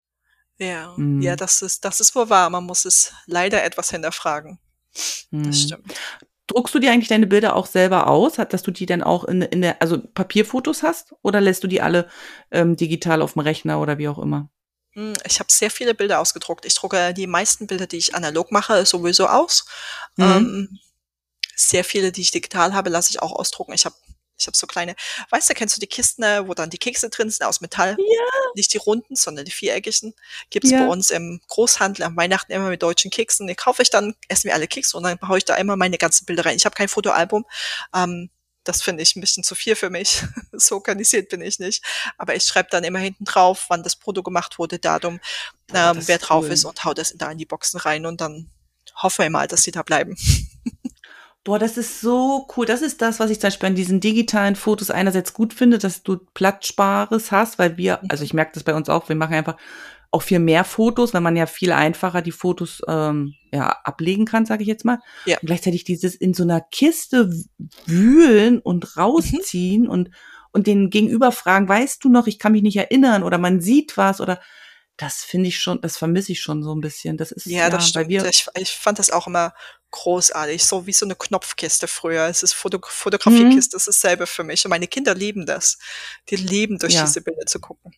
Ja. Ja, Mhm. das ist das ist wohl wahr. Man muss es leider etwas hinterfragen. Das Mhm. stimmt. Druckst du dir eigentlich deine Bilder auch selber aus? Hat dass du die dann auch in in der also, Papierfotos hast oder lässt du die alle, ähm, digital aufm Rechner oder wie auch immer? Hm, ich habe sehr viele Bilder ausgedruckt. Ich drucke die meisten Bilder, die ich analog mache, sowieso aus. Mhm. Ähm, sehr viele, die ich digital habe, lasse ich auch ausdrucken. Ich habe ich habe so kleine, weißt du, kennst du die Kisten, äh, wo dann die Kekse drin sind aus Metall? Ja, Nicht die runden, sondern die viereckigen. Gibt's bei ja. uns im Großhandel am Weihnachten immer mit deutschen Keksen. Die kaufe ich dann, essen wir alle Kekse und dann haue ich da immer meine ganzen Bilder rein. Ich habe kein Fotoalbum. Ähm, das finde ich ein bisschen zu viel für mich. So organisiert bin ich nicht. Aber ich schreibe dann immer hinten drauf, wann das Foto gemacht wurde, Datum, Boah, ähm, das wer ist drauf cool. ist und hau das da in die Boxen rein und dann hoffen wir mal, dass sie da bleiben. Boah, das ist so cool. Das ist das, was ich zum Beispiel an diesen digitalen Fotos einerseits gut finde, dass du Platzspares hast, weil wir also, Mhm. ich merke das bei uns auch, wir machen einfach auch viel mehr Fotos, weil man ja viel einfacher die Fotos, ähm, ja, ablegen kann, sage ich jetzt mal. Ja. Und gleichzeitig dieses in so einer Kiste w wühlen und Mhm. rausziehen und und den Gegenüber fragen: „Weißt du noch, ich kann mich nicht erinnern" oder man sieht was oder das finde ich schon das vermisse ich schon so ein bisschen. Das ist Ja, das ja, weil stimmt. wir Ich ich fand das auch immer großartig, so wie so 'ne Knopfkiste früher. Es ist Foto mhm, Fotografiekiste ist dasselbe für mich und meine Kinder lieben das. Die lieben, durch ja. diese Bilder zu gucken.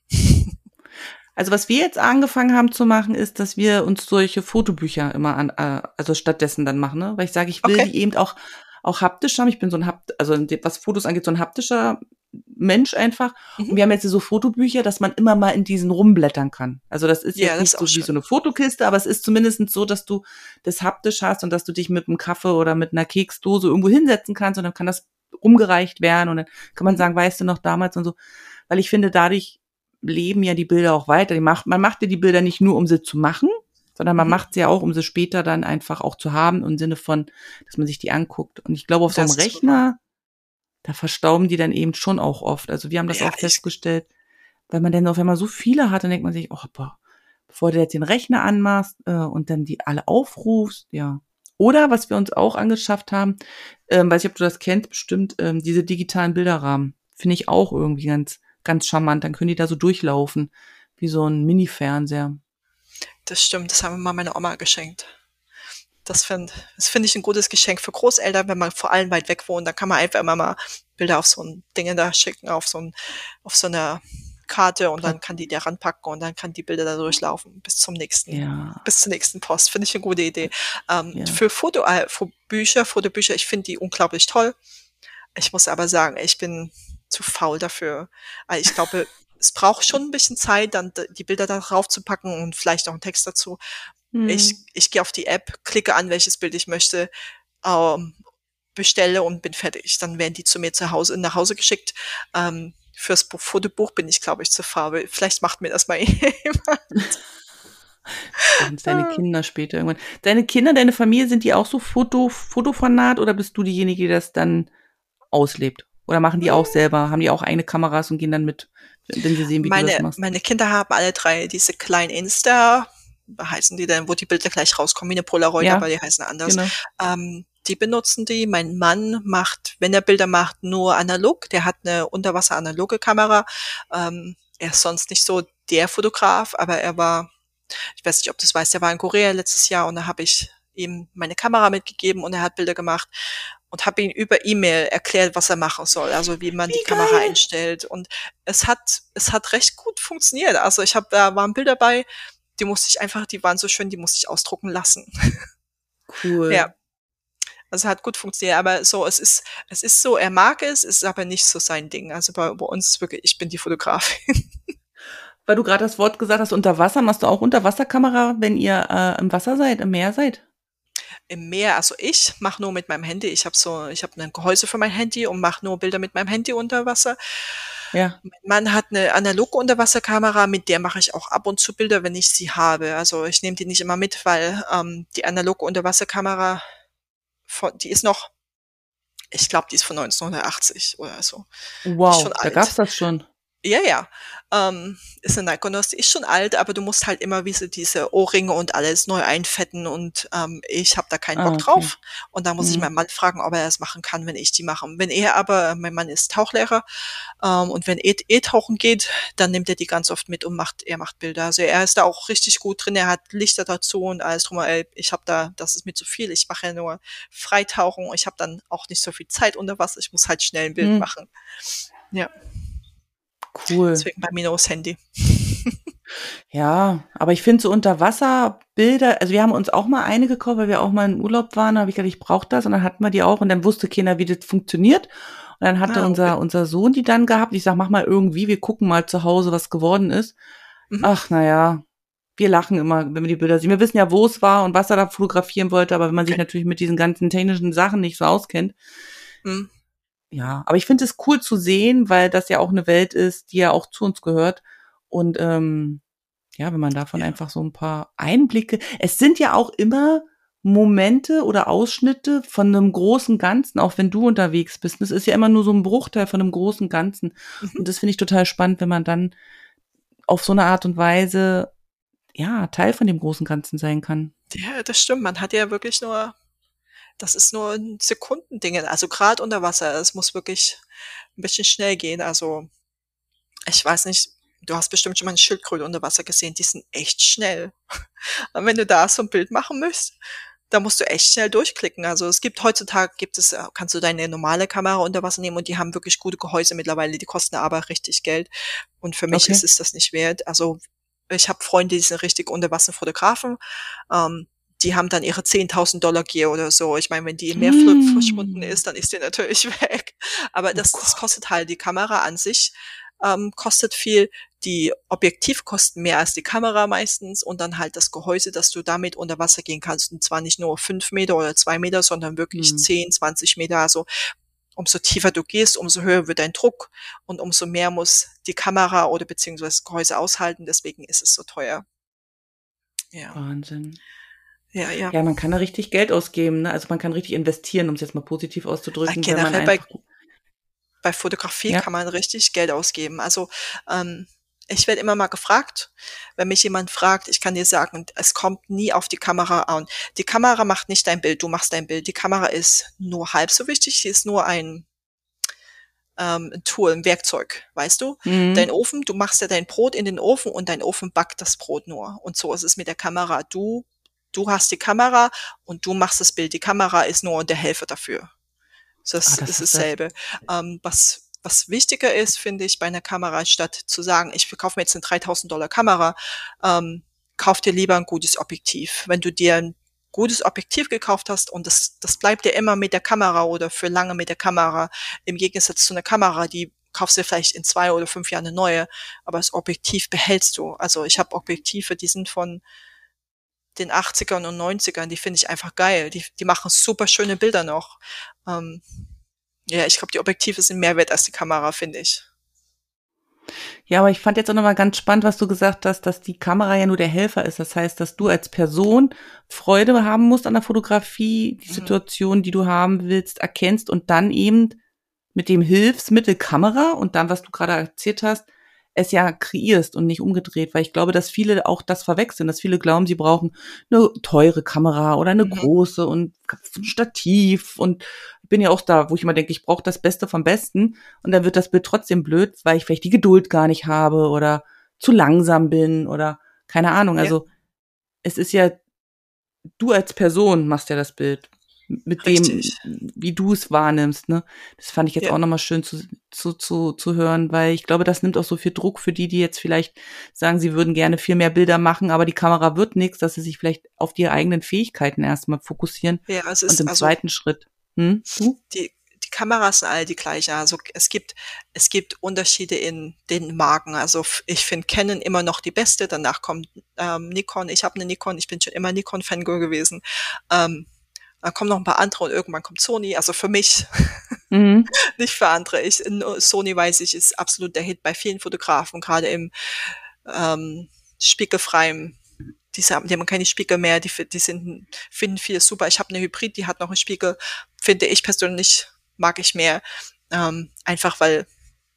Also, was wir jetzt angefangen haben zu machen, ist, dass wir uns solche Fotobücher immer an äh, also stattdessen dann machen, ne? Weil ich sage, ich will Okay. die eben auch auch haptisch haben. Ich bin so 'n hapt also, in de was Fotos angeht, so 'n haptischer Mensch einfach. Mhm. Und wir haben jetzt so Fotobücher, dass man immer mal in diesen rumblättern kann. Also, das ist Ja, jetzt das ist nicht auch so wie so schön. 'ne Fotokiste, aber es ist zumindest so, dass du das haptisch hast und dass du dich mit 'm Kaffee oder mit 'ner Keksdose irgendwo hinsetzen kannst und dann kann das rumgereicht werden und dann kann man Mhm. sagen: „Weißt du noch damals" und so. Weil ich finde, dadurch leben ja die Bilder auch weiter. Die macht man macht ja die Bilder nicht nur, um sie zu machen, sondern man Mhm. macht sie ja auch, um sie später dann einfach auch zu haben im Sinne von, dass man sich die anguckt. Und ich glaube, auf so 'nem Das ist wohl wahr. Rechner, da verstauben die dann eben schon auch oft. Also, wir haben das Ja, auch ich festgestellt, weil man dann auf einmal so viele hat, dann denkt man sich: „Oh, boah, bevor du jetzt den Rechner anmachst, äh, und dann die alle aufrufst", ja. Oder was wir uns auch angeschafft haben, ähm, weiß nicht, ob du das kennst, bestimmt, ähm, diese digitalen Bilderrahmen. Finde ich auch irgendwie ganz ganz charmant. Dann können die da so durchlaufen, wie so 'n Minifernseher. das stimmt, das haben mir mal meine Oma geschenkt. Das finde das finde ich 'n gutes Geschenk für Großeltern, wenn man vor allem weit weg wohnt. Da kann man einfach immer mal Bilder auf so 'n Dinge da schicken, auf so 'n auf so 'ner Karte und dann Platt kann die da ranpacken und dann kann die Bilder da durchlaufen bis zum nächsten ja, bis zur nächsten Post. Finde ich 'ne gute Idee. Ähm, ja. für Foto äh, für Bücher Fotobücher, ich finde die unglaublich toll. Ich muss aber sagen, ich bin zu faul dafür. Weil ich glaube, es braucht schon ein bisschen Zeit, dann d die Bilder da drauf zu packen und vielleicht auch 'n Text dazu. Ich Mhm. ich gehe auf die App, klicke an, welches Bild ich möchte, ähm, bestelle und bin fertig. Dann werden die zu mir zu Hause nach Hause geschickt. Ähm, fürs Bu Fotobuch bin ich, glaube ich, zu faul. Vielleicht macht mir das mal jemand. Machen's deine Kinder später irgendwann. Deine Kinder, deine Familie, sind die auch so Foto Fotofanat oder bist du diejenige, die das dann auslebt? Oder machen die auch Hm, selber haben die auch eigene Kameras und gehen dann mit, wenn sie sehen, wie du das meine machst? meine Kinder haben alle drei diese kleinen Insta wie heißen die denn, wo die Bilder gleich rauskommen, wie 'ne Polaroid, aber Ja, die heißen anders. genau. Ähm, die benutzen die. Mein Mann macht, wenn er Bilder macht, nur analog. Der hat 'ne Unterwasser-analoge Kamera. Ähm, er ist sonst nicht so der Fotograf, aber er war ich weiß nicht, ob du's weißt, der war in Korea letztes Jahr und da habe ich ihm meine Kamera mitgegeben und er hat Bilder gemacht und habe ihm über E-Mail erklärt, was er machen soll, also wie man die Wie Kamera geil. einstellt. Und es hat es hat recht gut funktioniert. Also, ich habe da waren Bilder bei, die musste ich einfach die waren so schön, die musste ich ausdrucken lassen. Ja, Cool. also, hat gut funktioniert, aber so es ist es ist so, er mag es, es ist aber nicht so sein Ding. Also, bei bei uns ist wirklich ich bin die Fotografin. Weil du grad das Wort gesagt hast, unter Wasser. Machst du auch Unterwasserkamera, wenn ihr, äh, im Wasser seid, im Meer seid? Im Meer, also ich mache nur mit meinem Handy. Ich habe so ich habe 'nen Gehäuse für mein Handy und mache nur Bilder mit meinem Handy unter Wasser. Ja. Mein Mann hat 'ne analoge Unterwasserkamera, mit der mache ich auch ab und zu Bilder, wenn ich sie habe. Also, ich nehme die nicht immer mit, weil, ähm, die analoge Unterwasserkamera vo die ist noch ich glaube, die ist von neunzehnhundertachtzig oder so. Die ist schon Wow, da gab's alt. das schon. Ja, ja. Ähm, ist 'ne Nikonos, die ist schon alt, aber du musst halt immer wie so diese Ohrringe und alles neu einfetten und, ähm, ich habe da keinen Ah, Bock okay. drauf. Und da muss ich Mhm. meinen Mann fragen, ob er das machen kann, wenn ich die mache. Wenn er aber mein Mann ist Tauchlehrer, ähm, und wenn er er tauchen geht, dann nimmt er die ganz oft mit und macht er macht Bilder. Also, er ist da auch richtig gut drin. Er hat Lichter dazu und alles drum und ey, ich habe da das ist mir zu viel. Ich mache ja nur Freitauchen. Ich habe dann auch nicht so viel Zeit unter Wasser. Ich muss halt schnell 'n Bild Mhm. machen. Ja. Cool. Deswegen bei mir nur das Handy. Ja, aber ich finde so Unterwasserbilder also, wir haben uns auch mal eine gekauft, weil wir auch mal im Urlaub waren. Da habe ich gedacht: „Ich brauche das." Und dann hatten wir die auch und dann wusste keiner, wie das funktioniert. Und dann hatte Ah, okay. unser unser Sohn die dann gehabt. Ich sage: „Mach mal irgendwie, wir gucken mal zu Hause, was geworden ist." Mhm. Ach, na ja, wir lachen immer, wenn wir die Bilder sehen. Wir wissen ja, wo es war und was er da fotografieren wollte, aber wenn man sich Okay. natürlich mit diesen ganzen technischen Sachen nicht so auskennt Mhm. ja, aber ich finde es cool zu sehen, weil das ja auch 'ne Welt ist, die ja auch zu uns gehört. Und, ähm, ja, wenn man davon Ja. einfach so 'n paar Einblicke es sind ja auch immer Momente oder Ausschnitte von 'nem großen Ganzen, auch wenn du unterwegs bist. Das ist ja immer nur so 'n Bruchteil von 'nem großen Ganzen. Mhm. Und das finde ich total spannend, wenn man dann auf so 'ne Art und Weise, ja, Teil von dem großen Ganzen sein kann. Ja, das stimmt. Man hat ja wirklich nur das ist nur 'n Sekundending. Also, grad unter Wasser, es muss wirklich 'n bisschen schnell gehen. Also, ich weiß nicht, du hast bestimmt schon mal 'ne Schildkröte unter Wasser gesehen, die sind echt schnell. Und wenn du da so 'n Bild machen möchtest, da musst du echt schnell durchklicken. Also, es gibt heutzutage gibt es äh, kannst du deine normale Kamera unter Wasser nehmen und die haben wirklich gute Gehäuse mittlerweile, die kosten aber richtig Geld. Und für mich ist Okay. es das nicht wert. Also, ich habe Freunde, die sind richtig Unterwasserfotografen. Ähm, die haben dann ihre zehntausend Dollar Gear oder so. Ich meine, wenn die im Meer fl verschwunden Hm. ist, dann ist die natürlich weg. Aber Oh das das Gott. kostet halt die Kamera an sich, ähm, kostet viel. Die Objektive kosten mehr als die Kamera meistens und dann halt das Gehäuse, dass du damit unter Wasser gehen kannst. Und zwar nicht nur fünf Meter oder zwei Meter, sondern wirklich Mhm. zehn, zwanzig Meter. Also, umso tiefer du gehst, umso höher wird dein Druck und umso mehr muss die Kamera oder beziehungsweise das Gehäuse aushalten. Deswegen ist es so teuer. Ja. Wahnsinn. Ja, ja. Ja, man kann da richtig Geld ausgeben, ne? Also, man kann richtig investieren, um's jetzt mal positiv Äh, auszudrücken, wenn man generell bei einfach bei Fotografie Ja. kann man richtig Geld ausgeben. Also, ähm, ich werde immer mal gefragt, wenn mich jemand fragt, ich kann dir sagen, es kommt nie auf die Kamera an. Die Kamera macht nicht dein Bild, du machst dein Bild. Die Kamera ist nur halb so wichtig, sie ist nur ein ähm, 'n Tool, 'n Werkzeug, weißt du? Dein Mhm. Ofen du machst ja dein Brot in den Ofen und dein Ofen backt das Brot nur. Und so ist es mit der Kamera. Du du hast die Kamera und du machst das Bild. Die Kamera ist nur der Helfer dafür. Ah, Das das ist ist das. dasselbe. Ähm, was was wichtiger ist, finde ich, bei 'ner Kamera, statt zu sagen: „Ich verkaufe mir jetzt 'ne dreitausend Dollar Kamera", ähm, kauf dir lieber 'n gutes Objektiv. Wenn du dir 'n gutes Objektiv gekauft hast und das das bleibt dir immer mit der Kamera oder für lange mit der Kamera, im Gegensatz zu 'ner Kamera, die kaufst dir vielleicht in zwei oder fünf Jahren eine neue, aber das Objektiv behältst du. Also ich habe Objektive, die sind von den achtzigern und neunzigern, die finde ich einfach geil. Die, die machen super schöne Bilder noch. Ähm, ja, ich glaube, die Objektive sind mehr wert als die Kamera, finde ich. Ja, aber ich fand jetzt auch nochmal ganz spannend, was du gesagt hast, dass die Kamera ja nur der Helfer ist. Das heißt, dass du als Person Freude haben musst an der Fotografie, die Mhm. Situation, die du haben willst, erkennst und dann eben mit dem Hilfsmittel Kamera und dann, was du gerade erzählt hast, es ja kreierst und nicht umgedreht, weil ich glaube, dass viele auch das verwechseln, dass viele glauben, sie brauchen eine teure Kamera oder eine Mhm. große und ein Stativ und bin ja auch da, wo ich immer denke, ich brauche das Beste vom Besten und dann wird das Bild trotzdem blöd, weil ich vielleicht die Geduld gar nicht habe oder zu langsam bin oder keine Ahnung. Ja, Also es ist ja, du als Person machst ja das Bild mit dem, richtig. wie du es wahrnimmst, ne? Das fand ich jetzt Ja. auch nochmal schön zu, zu, zu, zu hören, weil ich glaube, das nimmt auch so viel Druck für die, die jetzt vielleicht sagen, sie würden gerne viel mehr Bilder machen, aber die Kamera wird nichts, dass sie sich vielleicht auf die eigenen Fähigkeiten erstmal fokussieren Ja, es und ist im also zweiten Schritt, hm, du? die die Kameras sind alle die gleichen. Also es gibt es gibt Unterschiede in den Marken. Also f- ich finde Canon immer noch die beste. Danach kommt ähm, Nikon. Ich habe eine Nikon. Ich bin schon immer Nikon-Fangirl gewesen. Ähm, Dann kommen noch ein paar andere und irgendwann kommt Sony. Also für mich, Mhm. nicht für andere. Ich, nur Sony weiß ich, ist absolut der Hit bei vielen Fotografen, gerade im ähm, spiegelfreien. Die haben, die haben keine Spiegel mehr, die, fi- die sind, finden vieles super. Ich habe eine Hybrid, die hat noch einen Spiegel, finde ich persönlich, mag ich mehr. Ähm, einfach weil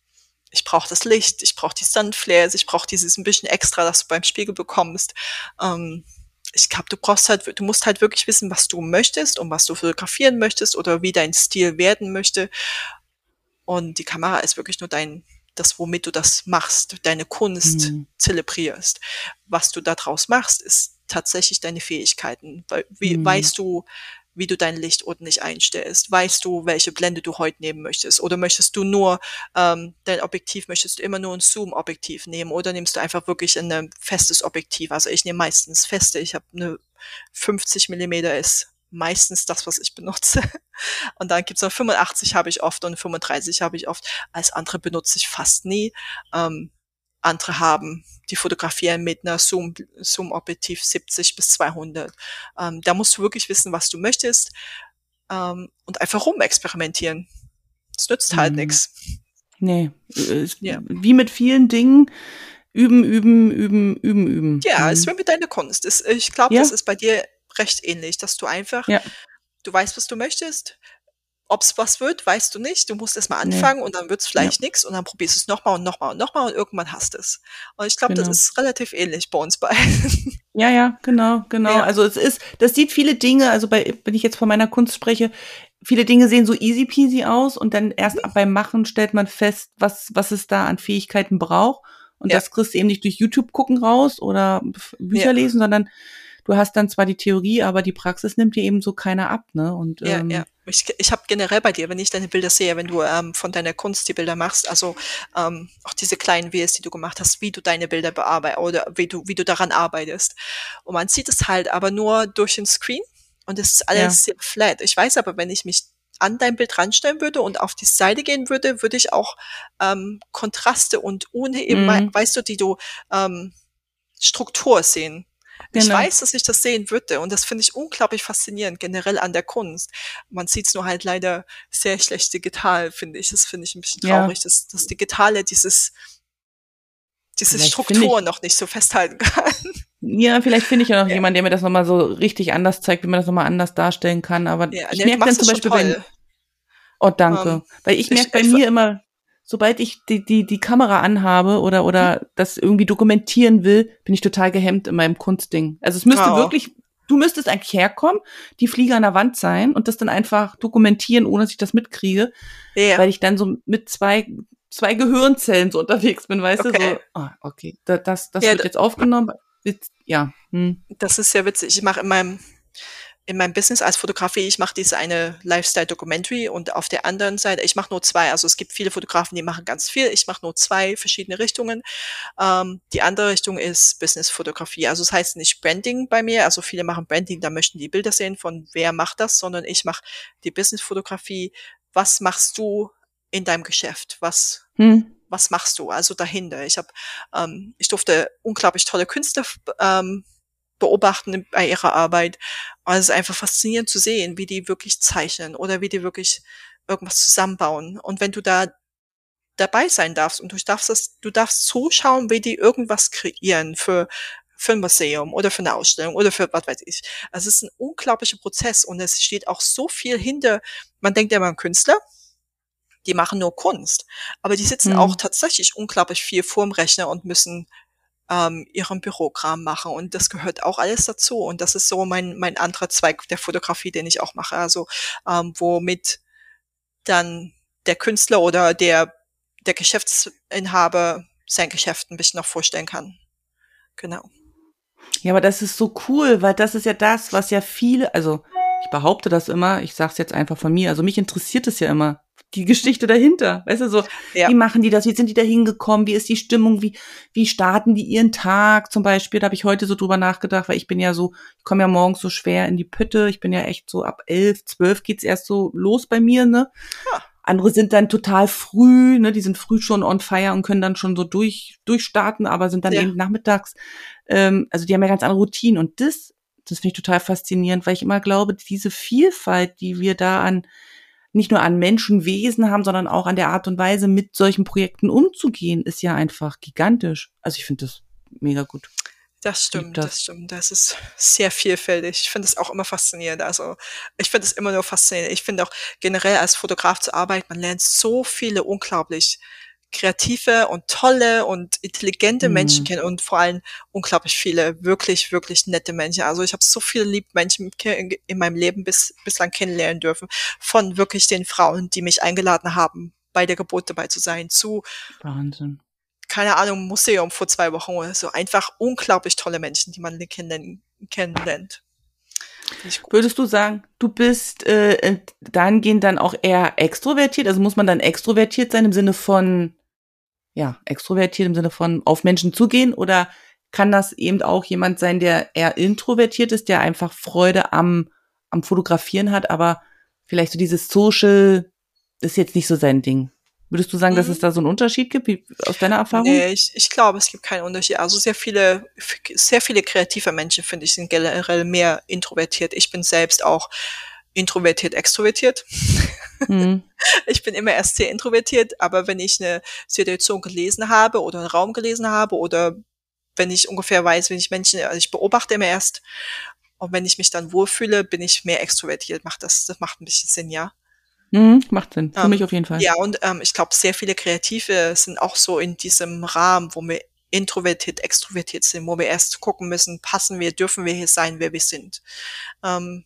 ich brauche das Licht, ich brauche die Sunflares, ich brauche dieses ein bisschen extra, das du beim Spiegel bekommst. Ähm, ich glaube, du brauchst halt, du musst halt wirklich wissen, was du möchtest und was du fotografieren möchtest oder wie dein Stil werden möchte. Und die Kamera ist wirklich nur dein, das, womit du das machst, deine Kunst Mhm. zelebrierst. Was du daraus machst, ist tatsächlich deine Fähigkeiten. Weil, wie, Mhm. weißt du, wie du dein Licht ordentlich einstellst? Weißt du, welche Blende du heute nehmen möchtest? Oder möchtest du nur, ähm, dein Objektiv, möchtest du immer nur ein Zoom-Objektiv nehmen? Oder nimmst du einfach wirklich ein festes Objektiv? Also ich nehme meistens feste. Ich habe eine fünfzig Millimeter ist meistens das, was ich benutze. Und dann gibt's noch fünfundachtzig habe ich oft und fünfunddreißig habe ich oft. Als andere benutze ich fast nie. Ähm, andere haben, die fotografieren mit einer Zoom, Zoom-Objektiv siebzig bis zweihundert. Ähm, da musst du wirklich wissen, was du möchtest, ähm, und einfach rumexperimentieren. Es nützt halt Mhm. nichts. Nee, ist Ja. wie mit vielen Dingen, üben, üben, üben, üben, üben. Ja, es Mhm. wird mit deiner Kunst. Es, ich glaube, das Ja, ist bei dir recht ähnlich, dass du einfach, ja, du weißt, was du möchtest. Ob's was wird, weißt du nicht. Du musst erst mal nee, anfangen und dann wird's ja, vielleicht nix und dann probierst du's noch mal und noch mal und noch mal und irgendwann hast du's. Und ich glaube, das genau. ist relativ ähnlich bei uns beiden. Ja, ja, genau, genau. Ja. Also es ist, das sieht viele Dinge, also bei, wenn ich jetzt von meiner Kunst spreche, viele Dinge sehen so easy peasy aus und dann erst ab beim Machen stellt man fest, was, was es da an Fähigkeiten braucht. Und Ja, das kriegst du eben nicht durch YouTube gucken raus oder ja, Bücher lesen, sondern du hast dann zwar die Theorie, aber die Praxis nimmt dir eben so keiner ab, ne? Und ja, ja. ähm, Ich ich habe generell bei dir, wenn ich deine Bilder sehe, wenn du, ähm, von deiner Kunst die Bilder machst, also, ähm, auch diese kleinen Videos, die du gemacht hast, wie du deine Bilder bearbeitest oder wie du wie du daran arbeitest. Und man sieht es halt aber nur durch den Screen und es ist ja, alles sehr flat. Ich weiß aber, wenn ich mich an dein Bild ranstellen würde und auf die Seite gehen würde, würde ich auch, ähm, Kontraste und Uneben, wei mm, weißt du, die du, ähm, Struktur sehen. Ich genau, weiß, dass ich das sehen würde und das finde ich unglaublich faszinierend generell an der Kunst. Man sieht's nur halt leider sehr schlecht digital, finde ich. Das finde ich ein bisschen ja. traurig, dass das Digitale dieses diese Vielleicht finde Struktur ich, noch nicht so festhalten kann. ja, vielleicht finde ich ja noch Ja, jemanden, der mir das nochmal so richtig anders zeigt, wie man das nochmal anders darstellen kann. Aber ja, ich ne, du merke dann machst zum das schon Beispiel bei, toll. oh, Ähm, danke. Weil ich merke ich bei ich mir immer, sobald ich die, die, die Kamera anhabe oder, mhm. oder das irgendwie dokumentieren will, bin ich total gehemmt in meinem Kunstding. Also es müsste Oh, wirklich, du müsstest eigentlich herkommen, die Flieger an der Wand sein und das dann einfach dokumentieren, ohne dass ich das mitkriege, ja, weil ich dann so mit zwei, zwei Gehirnzellen so unterwegs bin, weißt du, okay. so, ah, okay, da, das, das Ja, wird d jetzt aufgenommen. Jetzt, ja, hm, das ist ja witzig. Ich mache in meinem in meinem Business als Fotografie, ich mache diese eine Lifestyle-Documentary und auf der anderen Seite, ich mache nur zwei. Also es gibt viele Fotografen, die machen ganz viel. Ich mache nur zwei verschiedene Richtungen. Ähm, die andere Richtung ist Business-Fotografie. Also es heißt nicht Branding bei mir. Also viele machen Branding, da möchten die Bilder sehen von wer macht das, sondern ich mache die Business-Fotografie. Was machst du? in deinem Geschäft? Was Hm. was machst du also dahinter? Ich habe, ähm, ich durfte unglaublich tolle Künstler ähm, beobachten bei ihrer Arbeit. Und es ist einfach faszinierend zu sehen, wie die wirklich zeichnen oder wie die wirklich irgendwas zusammenbauen. Und wenn du da dabei sein darfst und du darfst das, du darfst zuschauen, wie die irgendwas kreieren für für ein Museum oder für eine Ausstellung oder für was weiß ich. Also es ist ein unglaublicher Prozess und es steht auch so viel hinter. Man denkt ja immer an Künstler, die machen nur Kunst, aber die sitzen auch Hm. tatsächlich unglaublich viel vorm Rechner und müssen ähm, ihren Bürokram machen und das gehört auch alles dazu und das ist so mein mein anderer Zweig der Fotografie, den ich auch mache, also ähm, womit dann der Künstler oder der der Geschäftsinhaber sein Geschäft ein bisschen noch vorstellen kann. Genau. Ja, aber das ist so cool, weil das ist ja das, was ja viele, also ich behaupte das immer, ich sag's jetzt einfach von mir, also mich interessiert es ja immer, die Geschichte dahinter. Weißt du, so, Ja, wie machen die das, wie sind die da hingekommen, wie ist die Stimmung, wie, wie starten die ihren Tag zum Beispiel, da habe ich heute so drüber nachgedacht, weil ich bin ja so, ich komme ja morgens so schwer in die Pütte, ich bin ja echt so ab elf, zwölf geht's erst so los bei mir, ne? ah, Andere sind dann total früh, ne, die sind früh schon on fire und können dann schon so durch durchstarten, aber sind dann ja, eben nachmittags, ähm, also die haben ja ganz andere Routinen. Und das, das finde ich total faszinierend, weil ich immer glaube, diese Vielfalt, die wir da an nicht nur an Menschenwesen haben, sondern auch an der Art und Weise, mit solchen Projekten umzugehen, ist ja einfach gigantisch. Also ich finde das mega gut. das Ich liebe stimmt, das. das stimmt. Das ist sehr vielfältig. Ich finde es auch immer faszinierend. Also, ich finde es immer nur faszinierend. Ich finde auch generell als Fotograf zu arbeiten, man lernt so viele unglaublich kreative und tolle und intelligente Menschen Hm, kennen und vor allem unglaublich viele wirklich, wirklich nette Menschen. Also, ich habe so viele liebe Menschen ke in meinem Leben bis bislang kennenlernen dürfen, von wirklich den Frauen, die mich eingeladen haben, bei der Geburt dabei zu sein, zu, Wahnsinn. keine Ahnung, Museum vor zwei Wochen oder so. Einfach unglaublich tolle Menschen, die man kennenlernen kennenlernt. Finde ich gut. Würdest du sagen, du bist äh, äh, dahingehend dann auch eher extrovertiert? Also muss man dann extrovertiert sein im Sinne von, ja, extrovertiert im Sinne von auf Menschen zugehen? Oder kann das eben auch jemand sein, der eher introvertiert ist, der einfach Freude am, am Fotografieren hat, aber vielleicht so dieses Social ist jetzt nicht so sein Ding? Würdest du sagen, dass es Mhm. da so einen Unterschied gibt, wie, aus deiner Erfahrung? Ne, ich ich glaube, es gibt keinen Unterschied. Also, sehr viele f sehr viele kreative Menschen, finde ich, sind generell mehr introvertiert. Ich bin selbst auch introvertiert, extrovertiert. Hm, Ich bin immer erst sehr introvertiert, aber wenn ich 'ne Situation gelesen habe oder 'n Raum gelesen habe oder wenn ich ungefähr weiß, wenn ich Menschen also, ich beobachte immer erst und wenn ich mich dann wohlfühle, bin ich mehr extrovertiert. Macht das das macht 'n bisschen Sinn, ja? hm, macht Sinn. Für mich Ähm, auf jeden Fall. ja, und, ähm, ich glaube, sehr viele Kreative sind auch so in diesem Rahmen, wo wir introvertiert, extrovertiert sind, wo wir erst gucken müssen, passen wir, dürfen wir hier sein, wer wir sind. Ähm,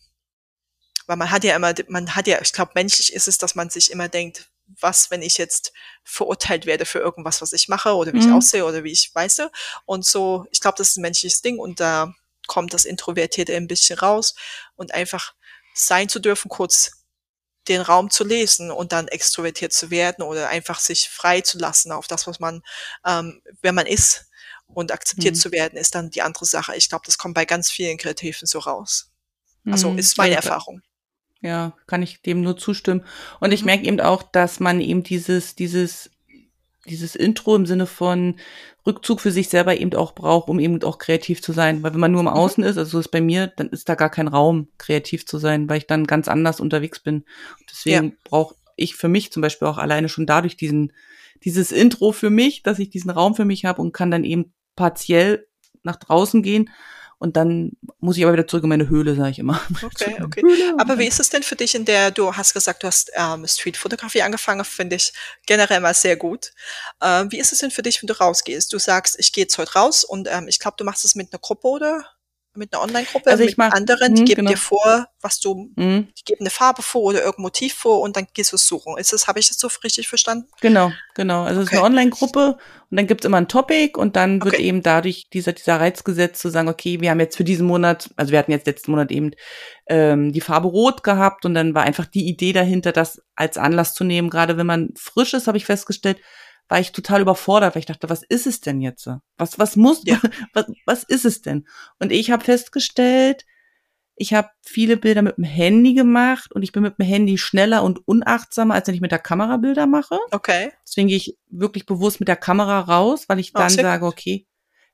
weil man hat ja immer man hat ja ich glaube, menschlich ist es, dass man sich immer denkt: „Was, wenn ich jetzt verurteilt werde für irgendwas, was ich mache oder wie ich Hm, aussehe oder wie ich“ weißt du? Und so ich glaube, das ist 'n menschliches Ding und da kommt das Introvertierte ein bisschen raus und einfach sein zu dürfen, kurz den Raum zu lesen und dann extrovertiert zu werden oder einfach sich frei zu lassen auf das, was man ähm, wer man ist und akzeptiert hm, zu werden, ist dann die andere Sache. Ich glaube, das kommt bei ganz vielen Kreativen so raus. Also, hm. ist meine Also Erfahrung. ja, kann ich dem nur zustimmen. Und ich Mhm. merke eben auch, dass man eben dieses, dieses, dieses Intro im Sinne von Rückzug für sich selber eben auch braucht, um eben auch kreativ zu sein. Weil wenn man nur im Mhm. Außen ist, also so ist bei mir, dann ist da gar kein Raum, kreativ zu sein, weil ich dann ganz anders unterwegs bin. Und Ja. deswegen brauche ich für mich zum Beispiel auch alleine schon dadurch diesen, dieses Intro für mich, dass ich diesen Raum für mich habe und kann dann eben partiell nach draußen gehen. Und dann muss ich aber wieder zurück in meine Höhle, sage ich immer. Zurück Okay, in meine okay. Höhle und Aber wie dann ist es denn für dich, in der du hast gesagt, du hast, ähm, Streetfotografie angefangen, finde ich generell mal sehr gut. Ähm, wie ist es denn für dich, wenn du rausgehst? Du sagst: „Ich gehe jetzt heute raus“ und, ähm, ich glaube, du machst es mit 'ner Gruppe, oder? Mit 'ner Online-Gruppe, also ich mit mach, anderen, die hm, geben dir genau, vor, was du hm, die geben 'ne Farbe vor oder irgend Motiv vor und dann gehst du's suchen. Ist das habe ich das so richtig verstanden? genau, genau. Also es ist eine Okay, Online-Gruppe und dann gibt's immer ein Topic und dann wird okay, eben dadurch dieser dieser Reiz gesetzt zu sagen, okay, wir haben jetzt für diesen Monat, also wir hatten jetzt letzten Monat eben ähm, die Farbe Rot gehabt und dann war einfach die Idee dahinter, das als Anlass zu nehmen. Gerade wenn man frisch ist, habe ich festgestellt, war ich total überfordert, weil ich dachte, was ist es denn jetzt? Was was muss ja. was was ist es denn? Und ich habe festgestellt, ich habe viele Bilder mit dem Handy gemacht und ich bin mit dem Handy schneller und unachtsamer, als wenn ich mit der Kamera Bilder mache. Okay. Deswegen gehe ich wirklich bewusst mit der Kamera raus, weil ich Oh, dann sehr sage, gut. okay,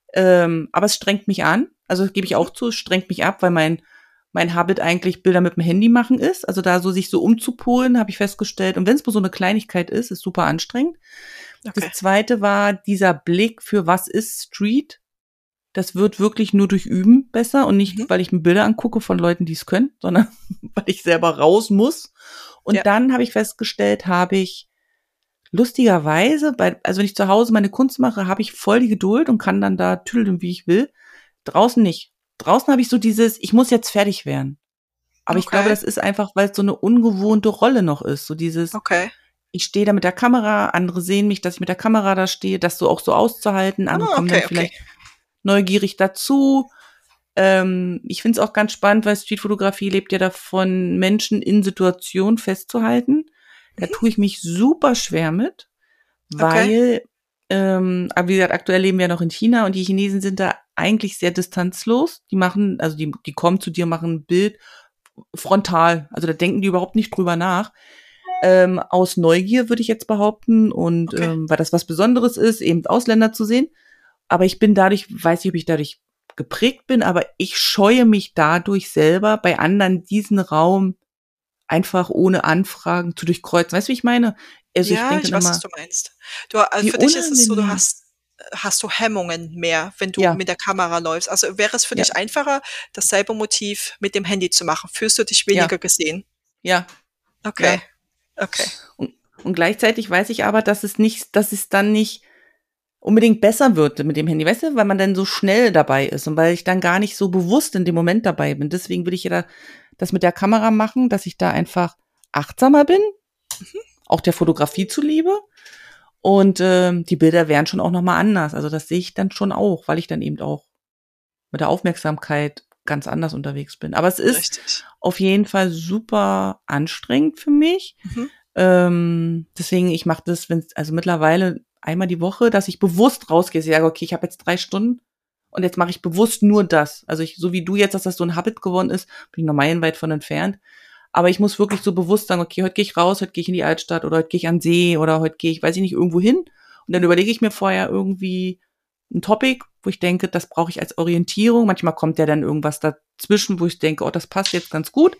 ähm, aber es strengt mich an. Also das gebe ich Mhm. auch zu, es strengt mich ab, weil mein mein Habit eigentlich Bilder mit dem Handy machen ist. Also da so sich so umzupolen, habe ich festgestellt. Und wenn es bloß so eine Kleinigkeit ist, ist super anstrengend. Das Okay. zweite war dieser Blick für was ist Street. Das wird wirklich nur durch Üben besser und nicht, Mhm. weil ich mir Bilder angucke von Leuten, die es können, sondern weil ich selber raus muss. Und Ja. dann habe ich festgestellt, habe ich lustigerweise, bei, also wenn ich zu Hause meine Kunst mache, habe ich voll die Geduld und kann dann da tüdeln, wie ich will. Draußen nicht. Draußen habe ich so dieses, ich muss jetzt fertig werden. Aber ich glaube, Okay. das ist einfach, weil es so eine ungewohnte Rolle noch ist. So dieses, Okay. ich stehe da mit der Kamera, andere sehen mich, dass ich mit der Kamera da stehe, das so auch so auszuhalten. Andere Ah, kommen dann okay, okay. vielleicht neugierig dazu. Ähm, ich finde es auch ganz spannend, weil Streetfotografie lebt ja davon, Menschen in Situationen festzuhalten. Da Mhm. tue ich mich super schwer mit, Okay. weil, ähm, aber wie gesagt, aktuell leben wir ja noch in China und die Chinesen sind da eigentlich sehr distanzlos. Die machen, also die, die kommen zu dir, machen ein Bild frontal. Also da denken die überhaupt nicht drüber nach. Ähm, aus Neugier würde ich jetzt behaupten und Okay. ähm, weil das was Besonderes ist, eben Ausländer zu sehen. Aber ich bin dadurch, weiß nicht, ob ich dadurch geprägt bin, aber ich scheue mich dadurch selber bei anderen diesen Raum einfach ohne Anfragen zu durchkreuzen. Weißt du, wie ich meine? Also ich Ja, denke ich dann weiß, was immer, du meinst. Du, also wie für dich ist es so, du unangenehm. hast hast du Hemmungen mehr, wenn du Ja, mit der Kamera läufst. Also wäre es für ja, dich einfacher, dasselbe Motiv mit dem Handy zu machen? Fühlst du dich ja, weniger gesehen? ja, Okay, ja. okay, Und, und gleichzeitig weiß ich aber, dass es nicht, dass es dann nicht unbedingt besser wird mit dem Handy, weißt du, weil man dann so schnell dabei ist und weil ich dann gar nicht so bewusst in dem Moment dabei bin. Deswegen will ich ja da das mit der Kamera machen, dass ich da einfach achtsamer bin, auch der Fotografie zuliebe. Und ähm, die Bilder wären schon auch nochmal anders. Also das sehe ich dann schon auch, weil ich dann eben auch mit der Aufmerksamkeit ganz anders unterwegs bin. Aber es ist richtig. auf jeden Fall super anstrengend für mich. Mhm. Ähm, deswegen, ich mache das, wenn also mittlerweile einmal die Woche, dass ich bewusst rausgehe. Ich sage, okay, ich habe jetzt drei Stunden und jetzt mache ich bewusst nur das. Also ich, so wie du jetzt, dass das so ein Habit geworden ist, bin ich noch meilenweit von entfernt. Aber ich muss wirklich so bewusst sagen, okay, heute gehe ich raus, heute gehe ich in die Altstadt oder heute gehe ich an den See oder heute gehe ich, weiß ich nicht, irgendwo hin. Und dann überlege ich mir vorher irgendwie ein Topic, wo ich denke, das brauche ich als Orientierung. Manchmal kommt ja dann irgendwas dazwischen, wo ich denke, oh, das passt jetzt ganz gut.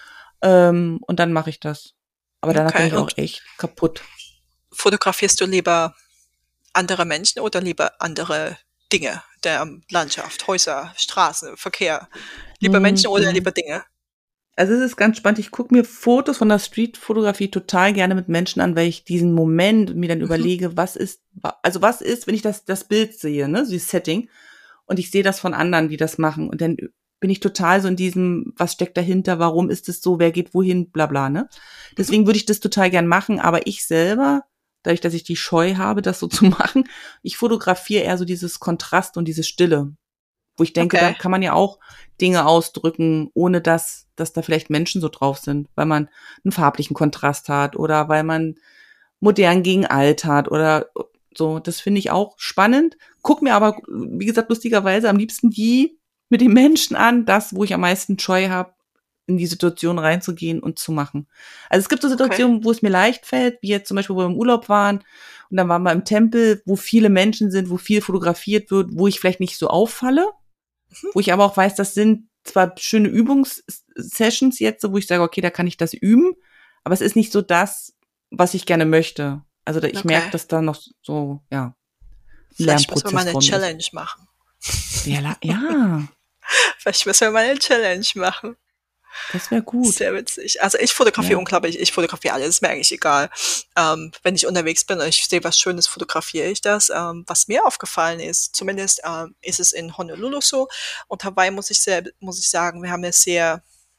Ähm, und dann mache ich das. Aber danach bin Okay. ich auch Und echt kaputt. fotografierst du lieber andere Menschen oder lieber andere Dinge der Landschaft, Häuser, Straßen, Verkehr? Lieber Menschen oder Mhm. lieber Dinge? Also es ist ganz spannend. Ich gucke mir Fotos von der Streetfotografie total gerne mit Menschen an, weil ich diesen Moment mir dann Mhm. überlege, was ist, also was ist, wenn ich das, das Bild sehe, ne, so dieses Setting, und ich sehe das von anderen, die das machen, und dann bin ich total so in diesem, was steckt dahinter, warum ist es so, wer geht wohin, bla bla, ne? Mhm. Deswegen würde ich das total gern machen, aber ich selber, dadurch, dass ich die Scheu habe, das so zu machen, ich fotografiere eher so dieses Kontrast und diese Stille. Wo ich denke, da Okay. kann man ja auch Dinge ausdrücken, ohne dass, dass da vielleicht Menschen so drauf sind, weil man einen farblichen Kontrast hat oder weil man modern gegen alt hat oder so. Das finde ich auch spannend. Guck mir aber, wie gesagt, lustigerweise am liebsten die mit den Menschen an, das, wo ich am meisten Scheu habe, in die Situation reinzugehen und zu machen. Also es gibt so Okay. Situationen, wo es mir leicht fällt, wie jetzt zum Beispiel, wo wir im Urlaub waren und dann waren wir im Tempel, wo viele Menschen sind, wo viel fotografiert wird, wo ich vielleicht nicht so auffalle, Mhm. wo ich aber auch weiß, das sind zwar schöne Übungssessions jetzt, so, wo ich sage, okay, da kann ich das üben, aber es ist nicht so das, was ich gerne möchte. Also da, ich merke, Okay. dass da noch so, ja, ein Vielleicht müssen wir mal Lernprozess eine vor mir ist. Challenge machen. Ja, la- ja, Vielleicht müssen wir mal eine Challenge machen. das wäre gut. Sehr witzig. Also ich fotografiere Ja. unglaublich, ich fotografiere alles, ist mir eigentlich egal. Ähm, wenn ich unterwegs bin und ich sehe was Schönes, fotografiere ich das. Ähm, was mir aufgefallen ist, zumindest ähm, ist es in Honolulu so. Und Hawaii muss ich sehr, muss ich sagen, wir haben eine sehr,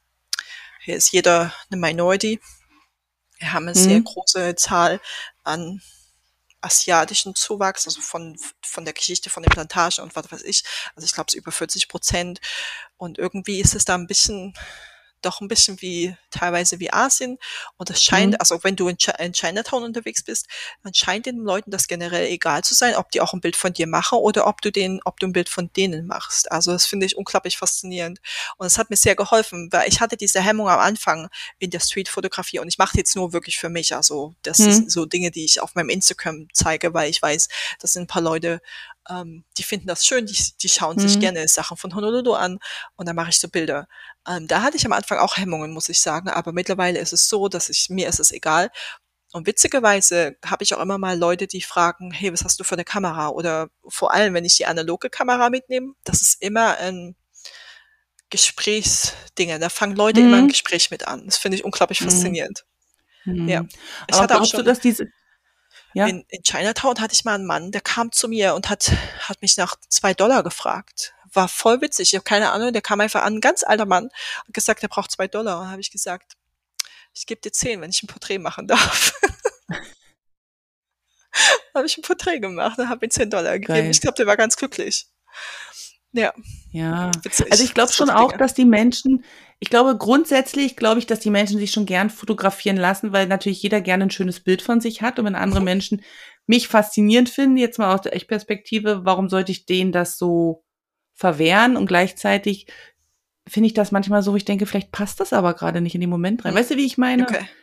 hier ist jeder eine Minority. Wir haben eine sehr Hm? große Zahl an asiatischen Zuwachs, also von, von der Geschichte von den Plantagen und was weiß ich. Also ich glaube, es ist über vierzig Prozent. Und irgendwie ist es da ein bisschen doch ein bisschen wie teilweise wie Asien. Und es scheint, Mhm. also wenn du in, Chi- in Chinatown unterwegs bist, dann scheint den Leuten das generell egal zu sein, ob die auch ein Bild von dir machen oder ob du den, ob du ein Bild von denen machst. Also das finde ich unglaublich faszinierend. Und es hat mir sehr geholfen, weil ich hatte diese Hemmung am Anfang in der Streetfotografie und ich mache jetzt nur wirklich für mich. Also das Mhm. sind so Dinge, die ich auf meinem Instagram zeige, weil ich weiß, das sind ein paar Leute, ähm, die finden das schön, die, die schauen sich Mhm. gerne Sachen von Honolulu an und dann mache ich so Bilder. Ähm, da hatte ich am Anfang auch Hemmungen, muss ich sagen, aber mittlerweile ist es so, dass ich, mir ist es egal. Und witzigerweise habe ich auch immer mal Leute, die fragen, hey, was hast du für eine Kamera? Oder vor allem, wenn ich die analoge Kamera mitnehme, das ist immer ein Gesprächsdinge. Da fangen Leute immer ein Mhm. Gespräch mit an. Das finde ich unglaublich Mhm. faszinierend. Ja. Mhm. Ich Aber hatte auch glaubst du, schon dass diese, ja, in, in Chinatown hatte ich mal einen Mann, der kam zu mir und hat, hat mich nach zwei Dollar gefragt. War voll witzig. Ich habe keine Ahnung, der kam einfach an, ein ganz alter Mann, hat gesagt, er braucht zwei Dollar. Und dann habe ich gesagt, ich gebe dir zehn, wenn ich ein Porträt machen darf. Habe ich ein Porträt gemacht und habe ihm zehn Dollar gegeben. Ich geil. glaube, der war ganz glücklich. Ja, Ja, also witzig. ich glaube schon Solche auch, Dinge. dass die Menschen, ich glaube grundsätzlich, glaube ich, dass die Menschen sich schon gern fotografieren lassen, weil natürlich jeder gerne ein schönes Bild von sich hat. Und wenn andere Mhm. Menschen mich faszinierend finden, jetzt mal aus der Ich-Perspektive, warum sollte ich denen das so verwehren? Und gleichzeitig finde ich das manchmal so, ich denke, vielleicht passt das aber gerade nicht in den Moment rein. Mhm. Weißt du, wie ich meine? Okay.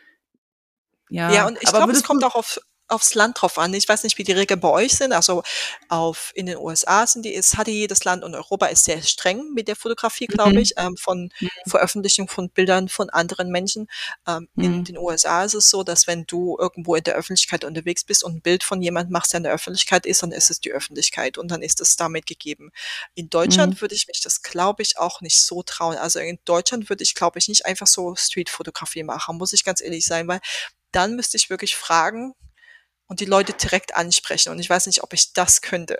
Ja, Ja, und ich aber glaube, es würdest du, kommt auch auf aufs Land drauf an. Ich weiß nicht, wie die Regeln bei euch sind. Also auf in den U S A sind die, es hatte jedes Land und Europa ist sehr streng mit der Fotografie, glaube mhm, ich, ähm, von mhm, Veröffentlichung von Bildern von anderen Menschen. Ähm, in mhm, den U S A ist es so, dass wenn du irgendwo in der Öffentlichkeit unterwegs bist und ein Bild von jemandem machst, der in der Öffentlichkeit ist, dann ist es die Öffentlichkeit und dann ist es damit gegeben. In mhm, Deutschland würde ich mich das, glaube ich, auch nicht so trauen. Also in Deutschland würde ich, glaube ich, nicht einfach so Streetfotografie machen, muss ich ganz ehrlich sein, weil dann müsste ich wirklich fragen und die Leute direkt ansprechen. Und ich weiß nicht, ob ich das könnte.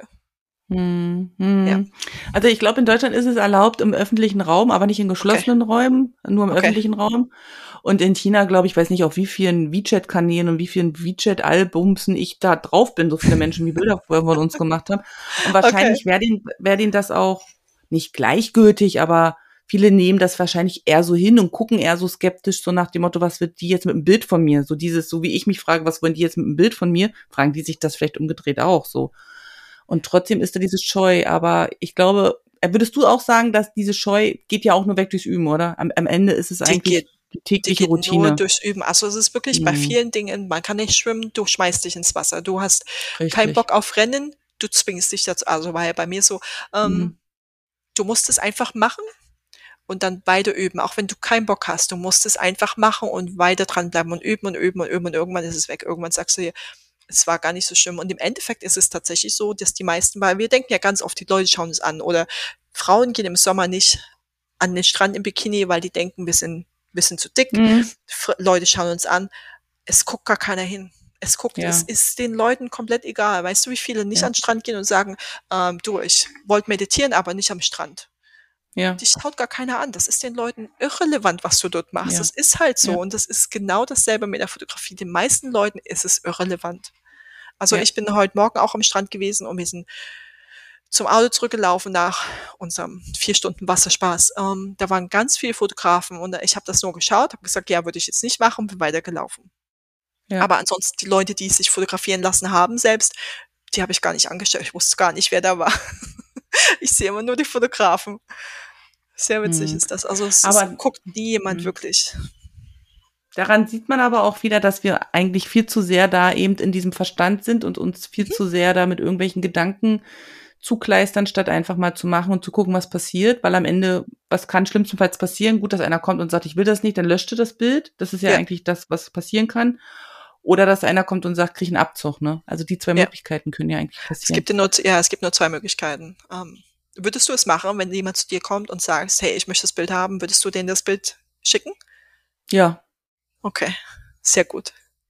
mhm, Ja, mhm. Also ich glaube, in Deutschland ist es erlaubt im öffentlichen Raum, aber nicht in okay, geschlossenen Räumen, nur im okay. öffentlichen Raum. Und in China, glaube ich, weiß nicht, auf wie vielen WeChat-Kanälen und wie vielen WeChat-Albumsen ich da drauf bin, so viele Menschen wie Bilder von uns gemacht haben. Und Okay. wahrscheinlich wäre denen, wäre denen das auch nicht gleichgültig, aber viele nehmen das wahrscheinlich eher so hin und gucken eher so skeptisch, so nach dem Motto, was wird die jetzt mit einem Bild von mir? So dieses, so wie ich mich frage, was wollen die jetzt mit einem Bild von mir? Fragen die sich das vielleicht umgedreht auch so. Und trotzdem ist da diese Scheu. Aber ich glaube, äh, würdest du auch sagen, dass diese Scheu geht ja auch nur weg durchs Üben, oder? Am, am Ende ist es Die eigentlich geht die die tägliche geht nur Routine. durchs Üben. Also, es ist wirklich bei Mhm. vielen Dingen, man kann nicht schwimmen, du schmeißt dich ins Wasser. Du hast keinen Richtig. Bock auf Rennen, du zwingst dich dazu. Also, war ja bei mir so, Mhm. ähm, du musst es einfach machen und dann weiter üben, auch wenn du keinen Bock hast. Du musst es einfach machen und weiter dranbleiben und üben und üben und üben und irgendwann ist es weg. Irgendwann sagst du dir: „Es war gar nicht so schlimm." Und im Endeffekt ist es tatsächlich so, dass die meisten, weil wir denken ja ganz oft, die Leute schauen uns an oder Frauen gehen im Sommer nicht an den Strand im Bikini, weil die denken, wir sind wir sind zu dick. Mhm. Fr Leute schauen uns an. Es guckt gar keiner hin. Es guckt es Ja, ist den Leuten komplett egal. Weißt du, wie viele nicht an ja, den Strand gehen und sagen: „Ähm, du, ich wollte meditieren, aber nicht am Strand." ja, Dich schaut gar keiner an. Das ist den Leuten irrelevant, was du dort machst. ja, Das ist halt so ja, und das ist genau dasselbe mit der Fotografie. Den meisten Leuten ist es irrelevant. Also, ja. ich bin heute Morgen auch am Strand gewesen und wir sind zum Auto zurückgelaufen nach unserem vier Stunden Wasserspaß. Ähm, da waren ganz viele Fotografen und ich habe das nur geschaut, habe gesagt: „Ja, würde ich jetzt nicht machen", bin weitergelaufen. Ja. Aber ansonsten die Leute, die sich fotografieren lassen haben selbst, die habe ich gar nicht angeschaut. Ich wusste gar nicht, wer da war. Ich sehe immer nur die Fotografen. Sehr witzig Mhm. ist das. Also, es es Aber guckt nie jemand mhm. wirklich. Daran sieht man aber auch wieder, dass wir eigentlich viel zu sehr da eben in diesem Verstand sind und uns viel Mhm. zu sehr da mit irgendwelchen Gedanken zukleistern, statt einfach mal zu machen und zu gucken, was passiert, weil am Ende, was kann schlimmstenfalls passieren? Gut, dass einer kommt und sagt, ich will das nicht, dann löscht du das Bild. Das ist ja Ja, eigentlich das, was passieren kann. Oder dass einer kommt und sagt, krieg einen Abzug, ne? Also die zwei ja. Möglichkeiten können ja eigentlich Es passieren. gibt ja nur ja, es gibt nur zwei Möglichkeiten. Ähm, würdest du es machen, wenn jemand zu dir kommt und sagst: „Hey, ich möchte das Bild haben." Würdest du denen das Bild schicken? Ja, Okay, sehr gut.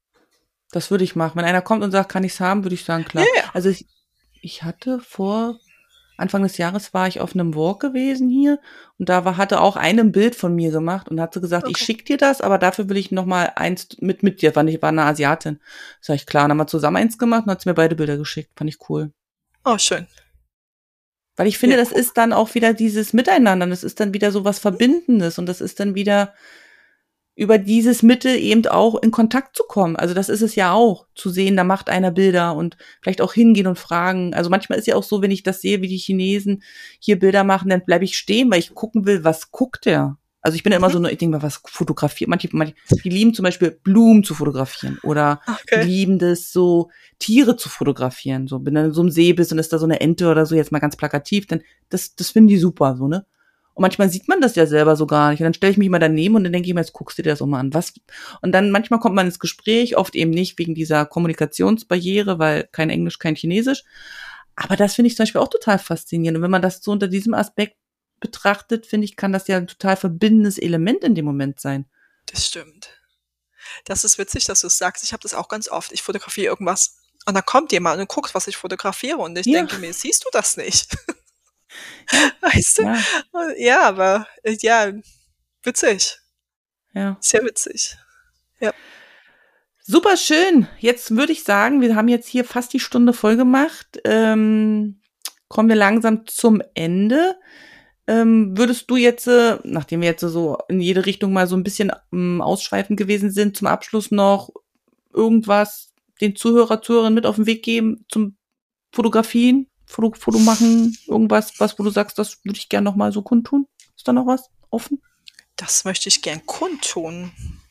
das würde ich machen. Wenn einer kommt und sagt, kann ich's haben, würde ich sagen, Ja, klar. ja. Also ich, ich hatte vor Anfang des Jahres war ich auf einem Walk gewesen hier und da war, hatte auch eine ein Bild von mir gemacht und hat so gesagt, ich Okay. schick dir das, aber dafür will ich noch mal eins mit mit dir. War nicht, war eine Asiatin. Sag ich, klar. Und dann haben wir zusammen eins gemacht und hat sie mir beide Bilder geschickt. Fand ich cool. Oh, schön. Weil ich finde, Ja. das ist dann auch wieder dieses Miteinander, das ist dann wieder so was Verbindendes und das ist dann wieder über dieses Mittel eben auch in Kontakt zu kommen. Also das ist es ja auch, zu sehen, da macht einer Bilder und vielleicht auch hingehen und fragen. Also manchmal ist ja auch so, wenn ich das sehe, wie die Chinesen hier Bilder machen, dann bleibe ich stehen, weil ich gucken will, was guckt der? Also ich bin ja immer Mhm. so, ich denke mal, was fotografiert. Manche, manche, die lieben zum Beispiel Blumen zu fotografieren oder Okay. die lieben das so, Tiere zu fotografieren. So, wenn du in so einem See bist und ist da so eine Ente oder so, jetzt mal ganz plakativ, dann, das, das finden die super, so, ne? Und manchmal sieht man das ja selber so gar nicht. Und dann stelle ich mich mal daneben und dann denke ich mir, jetzt guckst du dir das auch mal an. Was? Und dann manchmal kommt man ins Gespräch, oft eben nicht wegen dieser Kommunikationsbarriere, weil kein Englisch, kein Chinesisch. Aber das finde ich zum Beispiel auch total faszinierend. Und wenn man das so unter diesem Aspekt betrachtet, finde ich, kann das ja ein total verbindendes Element in dem Moment sein. Das stimmt. Das ist witzig, dass du es sagst. Ich habe das auch ganz oft. Ich fotografiere irgendwas und dann kommt jemand und guckt, was ich fotografiere und ich Ja. denke mir, siehst du das nicht? Ja. Weißt du? Ja. Ja, aber äh, ja, witzig. Ja. Sehr witzig. Ja. Super schön. Jetzt würde ich sagen, wir haben jetzt hier fast die Stunde voll gemacht. Ähm, kommen wir langsam zum Ende. Ähm, würdest du jetzt, äh, nachdem wir jetzt so in jede Richtung mal so ein bisschen ähm, ausschweifend gewesen sind, zum Abschluss noch irgendwas den Zuhörer, Zuhörerinnen mit auf den Weg geben zum Fotografieren, Foto, Foto machen, irgendwas, was, wo du sagst, das würde ich gerne noch mal so kundtun? Ist da noch was offen? Das möchte ich gern kundtun.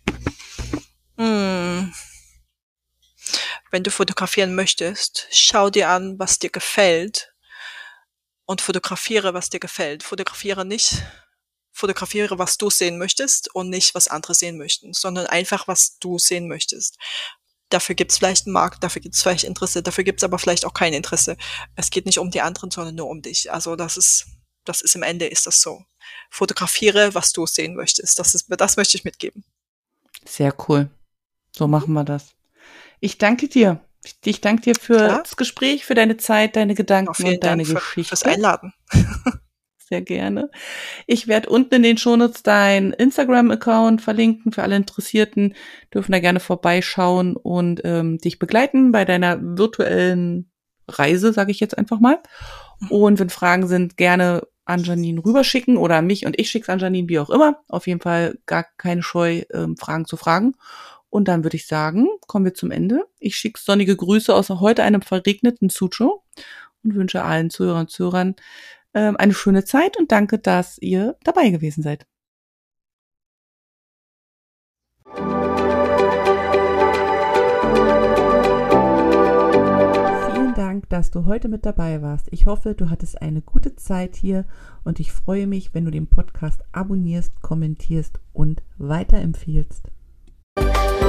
Hm. Wenn du fotografieren möchtest, schau dir an, was dir gefällt und fotografiere, was dir gefällt. Fotografiere nicht, fotografiere, was du sehen möchtest und nicht, was andere sehen möchten, sondern einfach, was du sehen möchtest. Dafür gibt's vielleicht einen Markt, dafür gibt's vielleicht Interesse, dafür gibt's aber vielleicht auch kein Interesse. Es geht nicht um die anderen, sondern nur um dich. Also das ist, das ist im Ende ist das so. Fotografiere, was du sehen möchtest. Das ist, das möchte ich mitgeben. Sehr cool. So machen wir das. Ich danke dir. Ich, ich danke dir für Klar. das Gespräch, für deine Zeit, deine Gedanken Auch vielen und deine Dank für, Geschichte. fürs Einladen. Sehr gerne. Ich werde unten in den Shownotes deinen Instagram-Account verlinken. Für alle Interessierten dürfen da gerne vorbeischauen und ähm, dich begleiten bei deiner virtuellen Reise, sage ich jetzt einfach mal. Und wenn Fragen sind, gerne an Janine rüberschicken oder an mich und ich schicke es an Janine, wie auch immer. Auf jeden Fall gar keine Scheu, ähm, Fragen zu fragen. Und dann würde ich sagen, kommen wir zum Ende. Ich schicke sonnige Grüße aus heute einem verregneten Suzhou und wünsche allen Zuhörern und Zuhörern ähm, eine schöne Zeit und danke, dass ihr dabei gewesen seid. Vielen Dank, dass du heute mit dabei warst. Ich hoffe, du hattest eine gute Zeit hier und ich freue mich, wenn du den Podcast abonnierst, kommentierst und weiterempfiehlst.